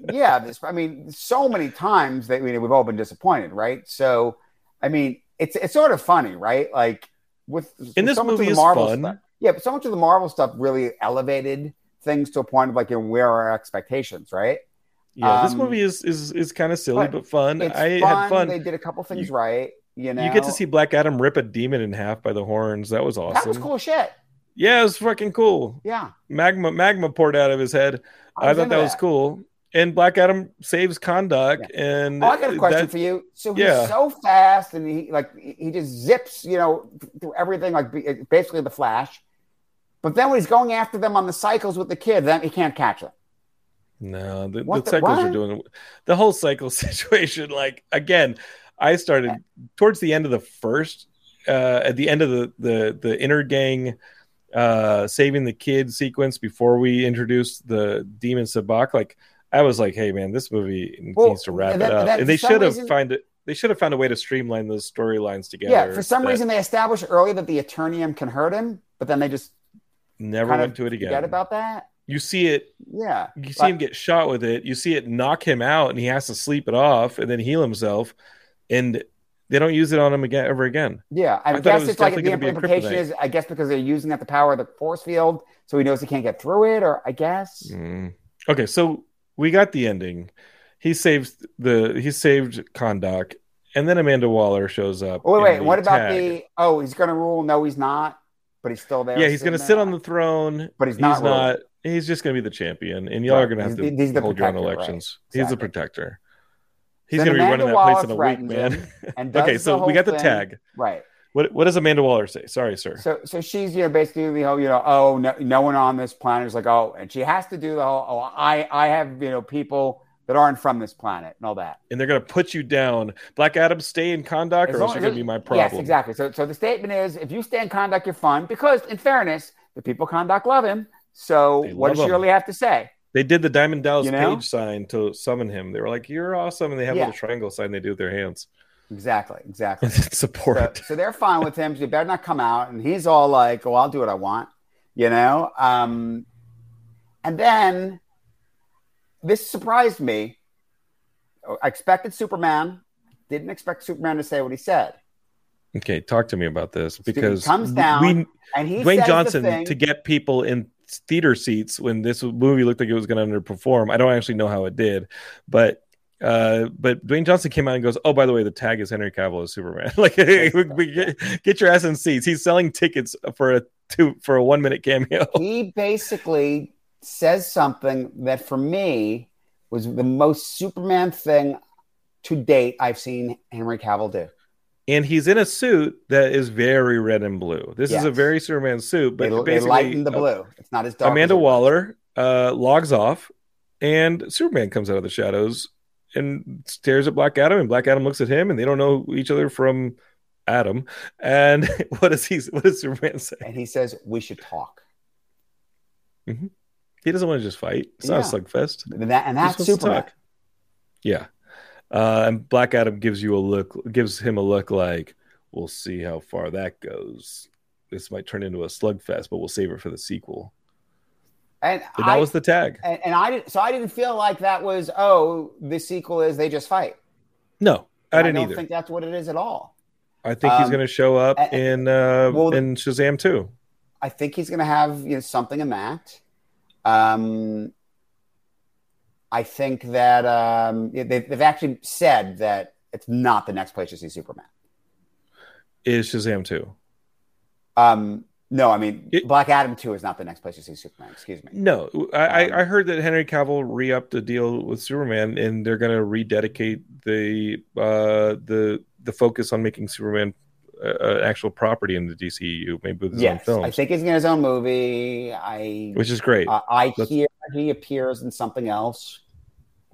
So many times that we've all been disappointed, right? So, it's sort of funny, right? Like this so movie is Marvel fun. Stuff, but so much of the Marvel stuff really elevated things to a point of like, where are our expectations, right? Yeah, this movie is kind of silly but fun. I had fun. They did a couple things right. You get to see Black Adam rip a demon in half by the horns. That was awesome. That was cool shit. Yeah, it was fucking cool. Yeah, magma poured out of his head. I thought that was cool. And Black Adam saves Kahndaq. Yeah. And I got a question for you. So he's so fast, and he just zips, through everything, like basically the Flash. But then when he's going after them on the cycles with the kid, then he can't catch them. No, the cycles are doing the whole cycle situation. Like, again, I started towards the end of the first, at the end of the inner gang saving the kid sequence before we introduced the demon Sabak. Like, I was like, hey man, this movie needs to wrap it up. And they should have found a way to streamline those storylines together. Yeah, for some reason they established early that the Eternium can hurt him, but then they just never went to it again. Forget about that. You see it. Yeah. You see him get shot with it. You see it knock him out, and he has to sleep it off and then heal himself. And they don't use it on him ever again. Yeah, I guess it's like the implication is, I guess, because they're using the power of the force field, so he knows he can't get through it, or I guess. Okay, so we got the ending. He saved Kahndaq, and then Amanda Waller shows up. Wait, what about he's going to rule? No, he's not, but he's still there. Yeah, he's going to sit on the throne, but he's not. He's just going to be the champion, and y'all are going to have to hold your own elections. Right? Exactly. He's the protector. He's going to be running that place in a week, man. Okay, so we got the tag. Right. What does Amanda Waller say? Sorry, sir. So she's basically the whole no one on this planet is like, and she has to do the whole I have people that aren't from this planet and all that. And they're going to put you down. Black Adam, stay in Kahndaq, or else you're going to be my problem. Yes, exactly. So the statement is, if you stay in Kahndaq, you're fine, because in fairness, the people of Kahndaq love him. So what does she really have to say? They did the Diamond Dallas Page sign to summon him. They were like, "You're awesome," and they have a little triangle sign they do with their hands. Exactly. Support. So they're fine with him. So you better not come out. And he's all like, "Oh, I'll do what I want," And then this surprised me. I expected Superman. Didn't expect Superman to say what he said. Okay, talk to me about this, because he comes down and he Dwayne Johnson, to get people in theater seats when this movie looked like it was going to underperform. I don't actually know how it did, but Dwayne Johnson came out and goes, "Oh, by the way, the tag is Henry Cavill as Superman." Like, get your ass in seats. He's selling tickets for a 1-minute cameo. He basically says something that for me was the most Superman thing to date I've seen Henry Cavill do. And he's in a suit that is very red and blue. This is a very Superman suit, but they lighten the blue. It's not as dark. Amanda Waller logs off, and Superman comes out of the shadows and stares at Black Adam, and Black Adam looks at him, and they don't know each other from Adam. And what does Superman say? And he says, "We should talk." Mm-hmm. He doesn't want to just fight. It's not a slugfest. And that's Superman. Yeah. And Black Adam gives him a look like, "We'll see how far that goes. This might turn into a slugfest, but we'll save it for the sequel." And that was the tag. And I didn't feel like that was, the sequel is they just fight. No, I didn't either. I don't think that's what it is at all. I think he's going to show up in Shazam 2. I think he's going to have something in that. I think that they've actually said that it's not the next place to see Superman. Is Shazam 2? No, I mean, Black Adam 2 is not the next place to see Superman. Excuse me. No, I heard that Henry Cavill re-upped a deal with Superman, and they're going to rededicate the focus on making Superman an actual property in the DCEU, maybe with his own films. I think he's getting his own movie. Which is great. I hear he appears in something else.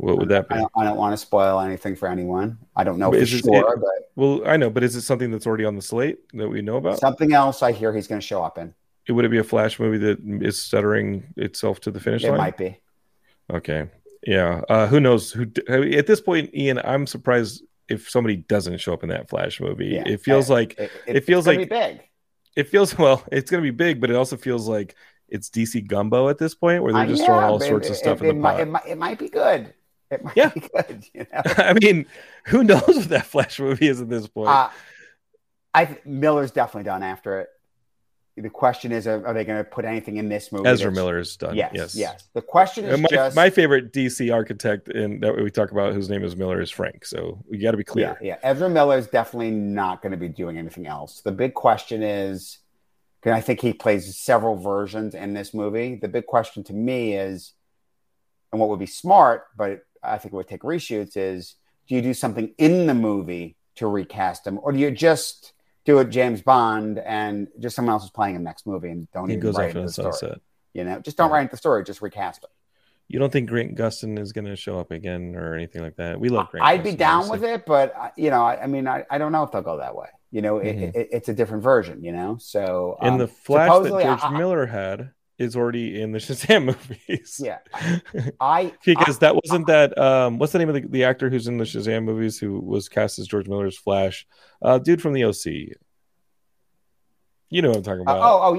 What would that be? I don't want to spoil anything for anyone. I don't know But for is it- sure, but Well, I know, but is it something that's already on the slate that we know about? something else I hear he's going to show up in. Would it be a Flash movie that is stuttering itself to the finish It line? might be. Okay. Yeah. Who knows? At this point, Ian, I'm surprised if somebody doesn't show up in that Flash movie. Yeah. It feels like It's feels gonna like be big. It feels it's going to be big, but it also feels like it's DC gumbo at this point, where they're just throwing all sorts of stuff in the pot. It might be good. It might be good. You know? I mean, who knows what that Flash movie is at this point? Miller's definitely done after it. The question is, are they going to put anything in this movie? Ezra Miller is done. Yes. The question is my favorite DC architect that we talk about, whose name is Miller, is Frank. So we got to be clear. Yeah. Ezra Miller is definitely not going to be doing anything else. The big question is, because I think he plays several versions in this movie. The big question to me is, and what would be smart, but I think it would take reshoots, is do you do something in the movie to recast him, or do you just do it James Bond and just someone else is playing him next movie and don't even write into the story? Sunset. You know, just don't write into the story, just recast it. You don't think Grant Gustin is going to show up again or anything like that? We love Grant. I'd be down with it, but I don't know if they'll go that way. You know, it's a different version. You know, so in the Flash that George Miller had is already in the Shazam movies. Yeah, because that wasn't that. What's the name of the actor who's in the Shazam movies who was cast as George Miller's Flash? Dude from the OC. You know what I'm talking about.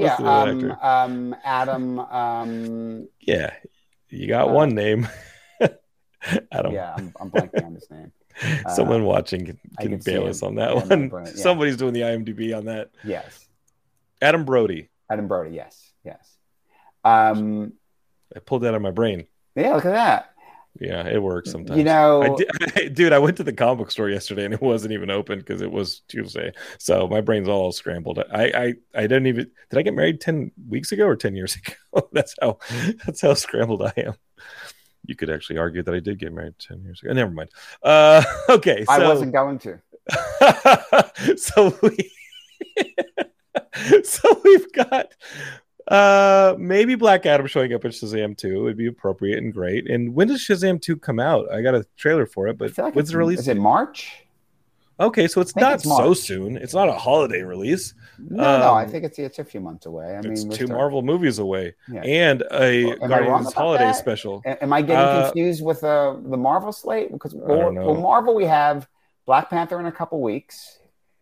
Adam. Yeah, you got one name. Adam. Yeah, I'm blanking on his name. Someone watching can bail us on that one. Yeah. Somebody's doing the IMDb on that. Yes. Adam Brody. Yes. I pulled that out of my brain. Yeah, look at that. Yeah, it works sometimes. You know, dude, I went to the comic book store yesterday and it wasn't even open because it was Tuesday. So my brain's all scrambled. I didn't even. Did I get married 10 weeks ago or 10 years ago? That's how scrambled I am. You could actually argue that I did get married 10 years ago. Never mind. Okay, so I wasn't going to. So we've got maybe Black Adam showing up in Shazam 2 would be appropriate and great. And when does Shazam 2 come out? I got a trailer for it, but like when's the release? Is it March? Okay, so it's not so soon. It's not a holiday release. No, I think it's a few months away. It's two Marvel movies away, and a Guardians holiday special. Am I getting confused with the Marvel slate? Because Marvel, we have Black Panther in a couple weeks.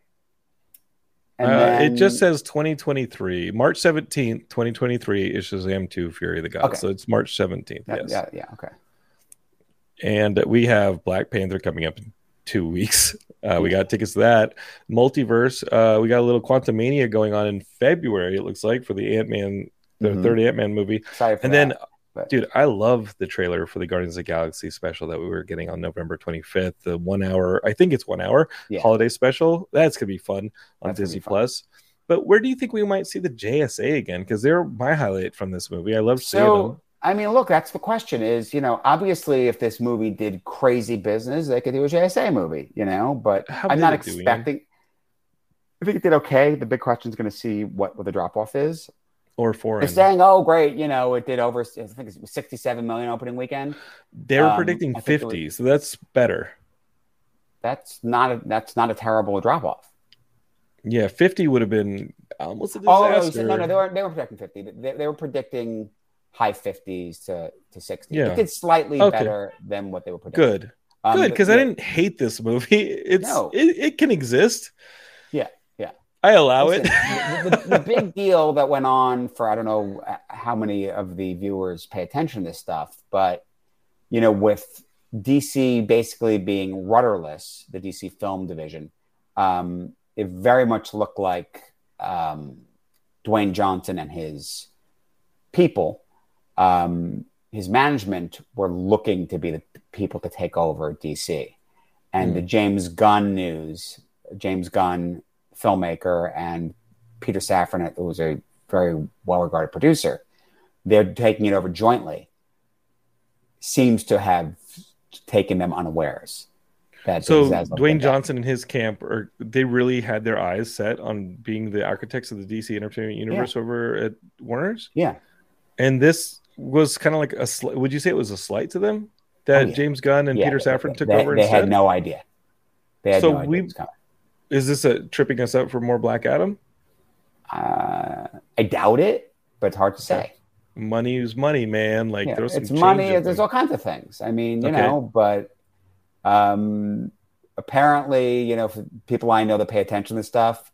It just says 2023, March 17th, 2023 is Shazam 2: Fury of the Gods. Okay. So it's March 17th. Yes. Yeah. Okay. And we have Black Panther coming up in 2 weeks. We got tickets to that. Multiverse. We got a little Quantumania going on in February, it looks like, for the Ant-Man, the third Ant-Man movie. Dude, I love the trailer for the Guardians of the Galaxy special that we were getting on November 25th. The 1 hour, I think it's 1 hour holiday special. That's going to be fun on Disney Plus. But where do you think we might see the JSA again? Because they're my highlight from this movie. I love seeing them. I mean, look, that's the question is, obviously if this movie did crazy business, they could do a JSA movie, but I'm not expecting. I think it did okay. The big question is going to see what the drop off is. Or foreign. They're saying, oh, great, it did over, I think it was 67 million opening weekend. They were predicting 50, so that's better. That's not a terrible drop off. Yeah, 50 would have been almost a disaster. No, they were predicting 50. They were predicting high 50s to 60. Yeah. It did slightly better than what they were predicting. Good, because I didn't hate this movie. It can exist. Yeah. I allow it. The big deal that went on for, I don't know how many of the viewers pay attention to this stuff, but, with DC basically being rudderless, the DC film division, it very much looked like Dwayne Johnson and his people, his management were looking to be the people to take over DC. And the James Gunn filmmaker, and Peter Safran, who was a very well-regarded producer, they're taking it over jointly, seems to have taken them unawares. So Dwayne Johnson and his camp, they really had their eyes set on being the architects of the DC Entertainment Universe over at Warner's? Yeah. And this was kind of like would you say it was a slight to them? that James Gunn and Peter Safran took over They instead? had no idea. They had no idea it was coming. Is this tripping us up for more Black Adam? I doubt it, but it's hard to say. Money is money, man. Like there's some it's money. change There's all kinds of things. I mean, you know, but apparently, you know, for people I know that pay attention to this stuff,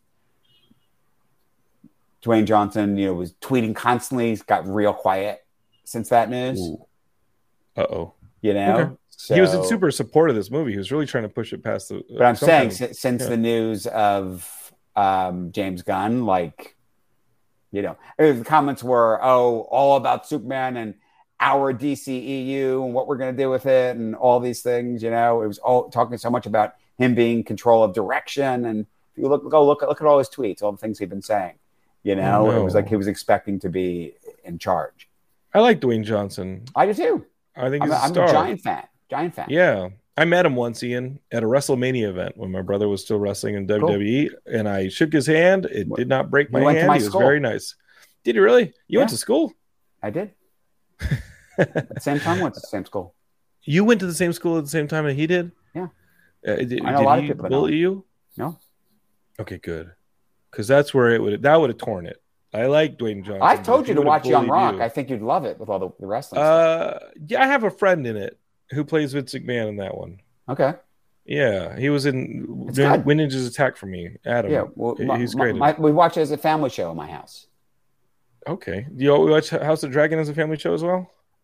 Dwayne Johnson, you know, was tweeting constantly. He's got real quiet since that news. Uh-oh. You know? Okay. So, he was in super support of this movie. He was really trying to push it past the... But I'm saying, since the news of James Gunn, like, you know, the comments were, all about Superman and our DCEU and what we're going to do with it and all these things, you know. It was all talking so much about him being in control of direction. And if you look at all his tweets, all the things he'd been saying, you know. It was like he was expecting to be in charge. I like Dwayne Johnson. I do too. I think I'm a giant fan. Yeah. I met him once, Ian, at a WrestleMania event when my brother was still wrestling in WWE, and I shook his hand. It did not break my hand. He was very nice. Did you really? You went to school? I did. At the same time, I went to the same school. You went to the same school at the same time that he did? Yeah. Did he bully you? No. Okay, good. Because that's where would have torn it. I like Dwayne Johnson. I told you to watch Young Rock. I think you'd love it with all the wrestling stuff. Yeah, I have a friend in it who plays Vince McMahon in that one. Okay. Yeah, he was in When Ninjas Attack for me. Adam. Yeah, well, he's great. We watch it as a family show in my house. Okay. Do you watch House of Dragon as a family show as well?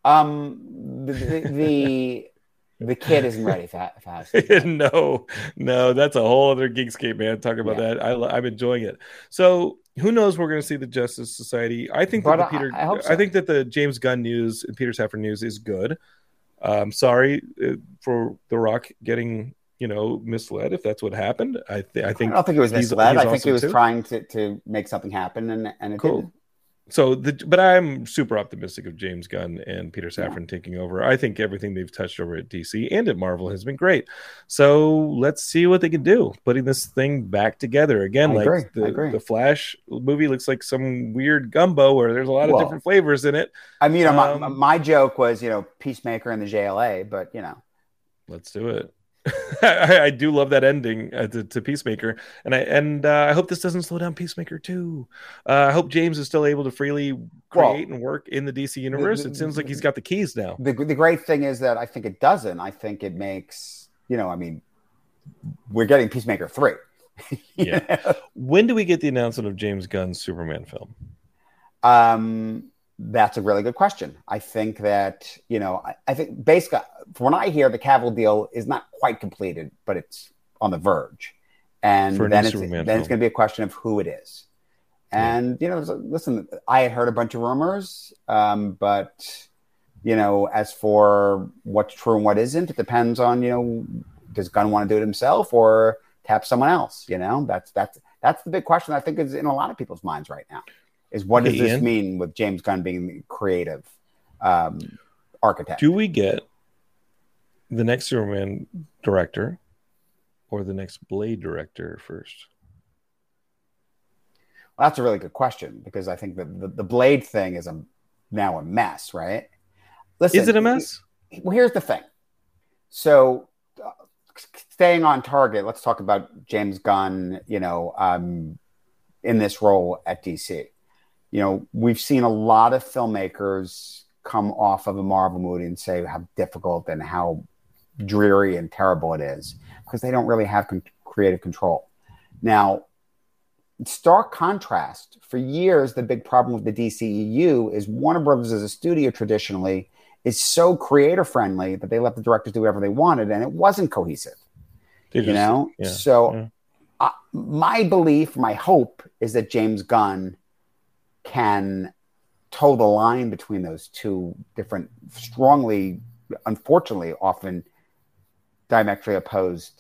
The kid isn't ready for House. No, that's a whole other Geekscape, man. Talk about that. I'm enjoying it. So who knows? We're going to see the Justice Society. I think that I think that the James Gunn news and Peter Safran news is good. Sorry for The Rock getting misled if that's what happened. I don't think it was misled. I think he was trying to make something happen, and it didn't. So, but I'm super optimistic of James Gunn and Peter Safran taking over. I think everything they've touched over at DC and at Marvel has been great. So let's see what they can do, putting this thing back together again. The Flash movie looks like some weird gumbo where there's a lot of different flavors in it. I mean, my joke was, Peacemaker and the JLA, but let's do it. I do love that ending to Peacemaker, and I hope this doesn't slow down Peacemaker too. I hope James is still able to freely create and work in the DC universe. It seems like he's got the keys now. The great thing is that I think it doesn't. I think it makes we're getting Peacemaker 3. Yeah. When do we get the announcement of James Gunn's Superman film? That's a really good question. I think that, I think basically from what I hear, the Cavill deal is not quite completed, but it's on the verge. And then it's going to be a question of who it is. And, listen, I had heard a bunch of rumors, but, as for what's true and what isn't, it depends on, does Gunn want to do it himself or tap someone else? That's the big question I think is in a lot of people's minds right now. Is what does this mean with James Gunn being the creative architect? Do we get the next Superman director or the next Blade director first? Well, that's a really good question because I think that the Blade thing is now a mess, right? Listen, is it a mess? Well, here's the thing. So staying on target, let's talk about James Gunn, in this role at DC. We've seen a lot of filmmakers come off of a Marvel movie and say how difficult and how dreary and terrible it is because they don't really have creative control. Now, in stark contrast, for years, the big problem with the DCEU is Warner Brothers as a studio traditionally is so creator friendly that they let the directors do whatever they wanted, and it wasn't cohesive. My belief, my hope is that James Gunn can toe the line between those two different, strongly, unfortunately, often diametrically opposed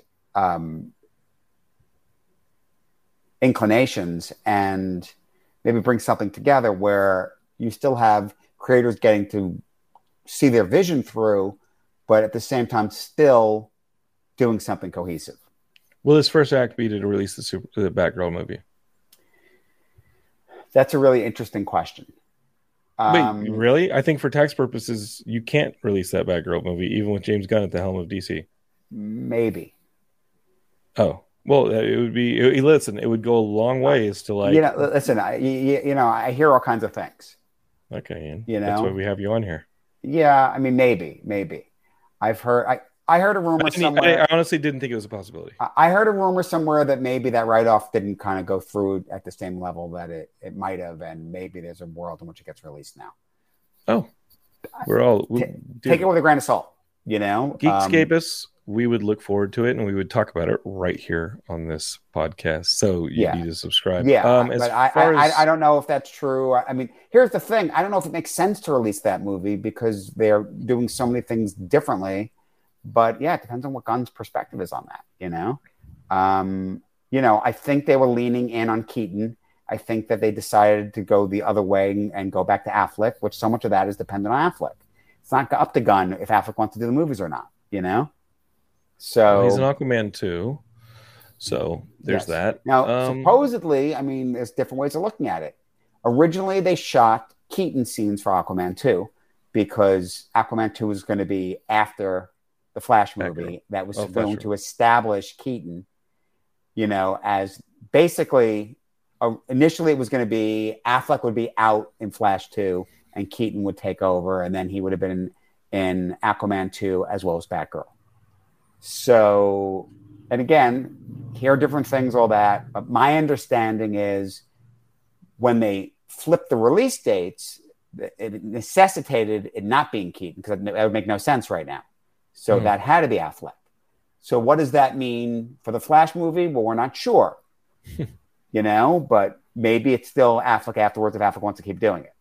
inclinations and maybe bring something together where you still have creators getting to see their vision through, but at the same time still doing something cohesive. Will his first act be to release the Batgirl movie? That's a really interesting question. Wait, really? I think for tax purposes, you can't release that Batgirl movie, even with James Gunn at the helm of DC. Maybe. Oh, well, it would be. Listen, it would go a long ways to like. Listen. I hear all kinds of things. Okay, Ian. That's why we have you on here. Yeah, I mean, maybe. I've heard. I heard a rumor somewhere. I honestly didn't think it was a possibility. I heard a rumor somewhere that maybe that write-off didn't kind of go through at the same level that it might have, and maybe there's a world in which it gets released now. Oh, take it with a grain of salt. Geekscapists, we would look forward to it, and we would talk about it right here on this podcast. So you need to subscribe. Yeah, but I don't know if that's true. I mean, here's the thing: I don't know if it makes sense to release that movie because they're doing so many things differently. But yeah, it depends on what Gunn's perspective is on that. I think they were leaning in on Keaton. I think that they decided to go the other way and go back to Affleck, which so much of that is dependent on Affleck. It's not up to Gunn if Affleck wants to do the movies or not. So he's an Aquaman too. So there's that. Now, supposedly, I mean, there's different ways of looking at it. Originally, they shot Keaton scenes for Aquaman 2 because Aquaman 2 was going to be after the Flash movie that was filmed to establish Keaton, as basically initially it was going to be Affleck would be out in Flash 2 and Keaton would take over, and then he would have been in Aquaman 2 as well as Batgirl. So, and again, hear different things, all that, but my understanding is when they flipped the release dates, it necessitated it not being Keaton because that would make no sense right now. So that had to be Affleck. So what does that mean for the Flash movie? Well, we're not sure, but maybe it's still Affleck afterwards if Affleck wants to keep doing it.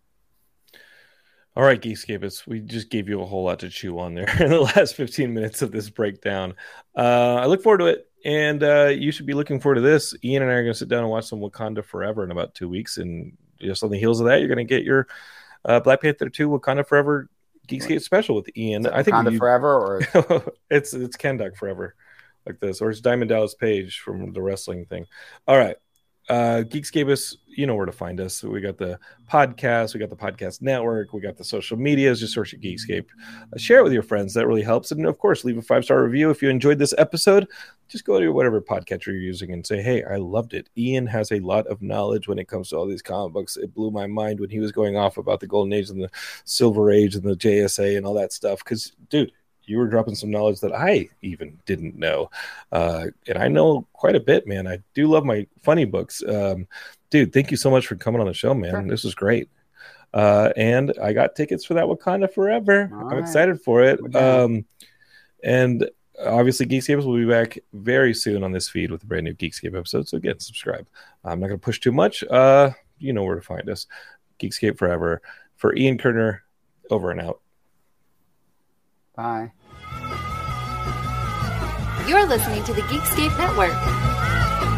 All right, Geekscapists, we just gave you a whole lot to chew on there in the last 15 minutes of this breakdown. I look forward to it, and you should be looking forward to this. Ian and I are going to sit down and watch some Wakanda Forever in about 2 weeks, and just on the heels of that, you're going to get your Black Panther 2 Wakanda Forever Geekscape special with Ian. I think Wakanda Forever, or it's Kandak Forever, like this, or it's Diamond Dallas Page from the wrestling thing. All right, Geekscapists, you know where to find us. We got the podcast, we got the podcast network, we got the social medias. Just search at Geekscape. Share it with your friends. That really helps. And of course, leave a 5-star review if you enjoyed this episode. Just go to whatever podcatcher you're using and say, hey, I loved it. Ian has a lot of knowledge when it comes to all these comic books. It blew my mind when he was going off about the Golden Age and the Silver Age and the JSA and all that stuff. Because, dude, you were dropping some knowledge that I even didn't know. And I know quite a bit, man. I do love my funny books. Dude, thank you so much for coming on the show, man. Sure. This was great. And I got tickets for that Wakanda Forever. I'm excited for it. And obviously, Geekscape will be back very soon on this feed with a brand new Geekscape episode. So again, subscribe. I'm not going to push too much. You know where to find us. Geekscape Forever. For Ian Kerner, over and out. Bye. You're listening to the Geekscape Network.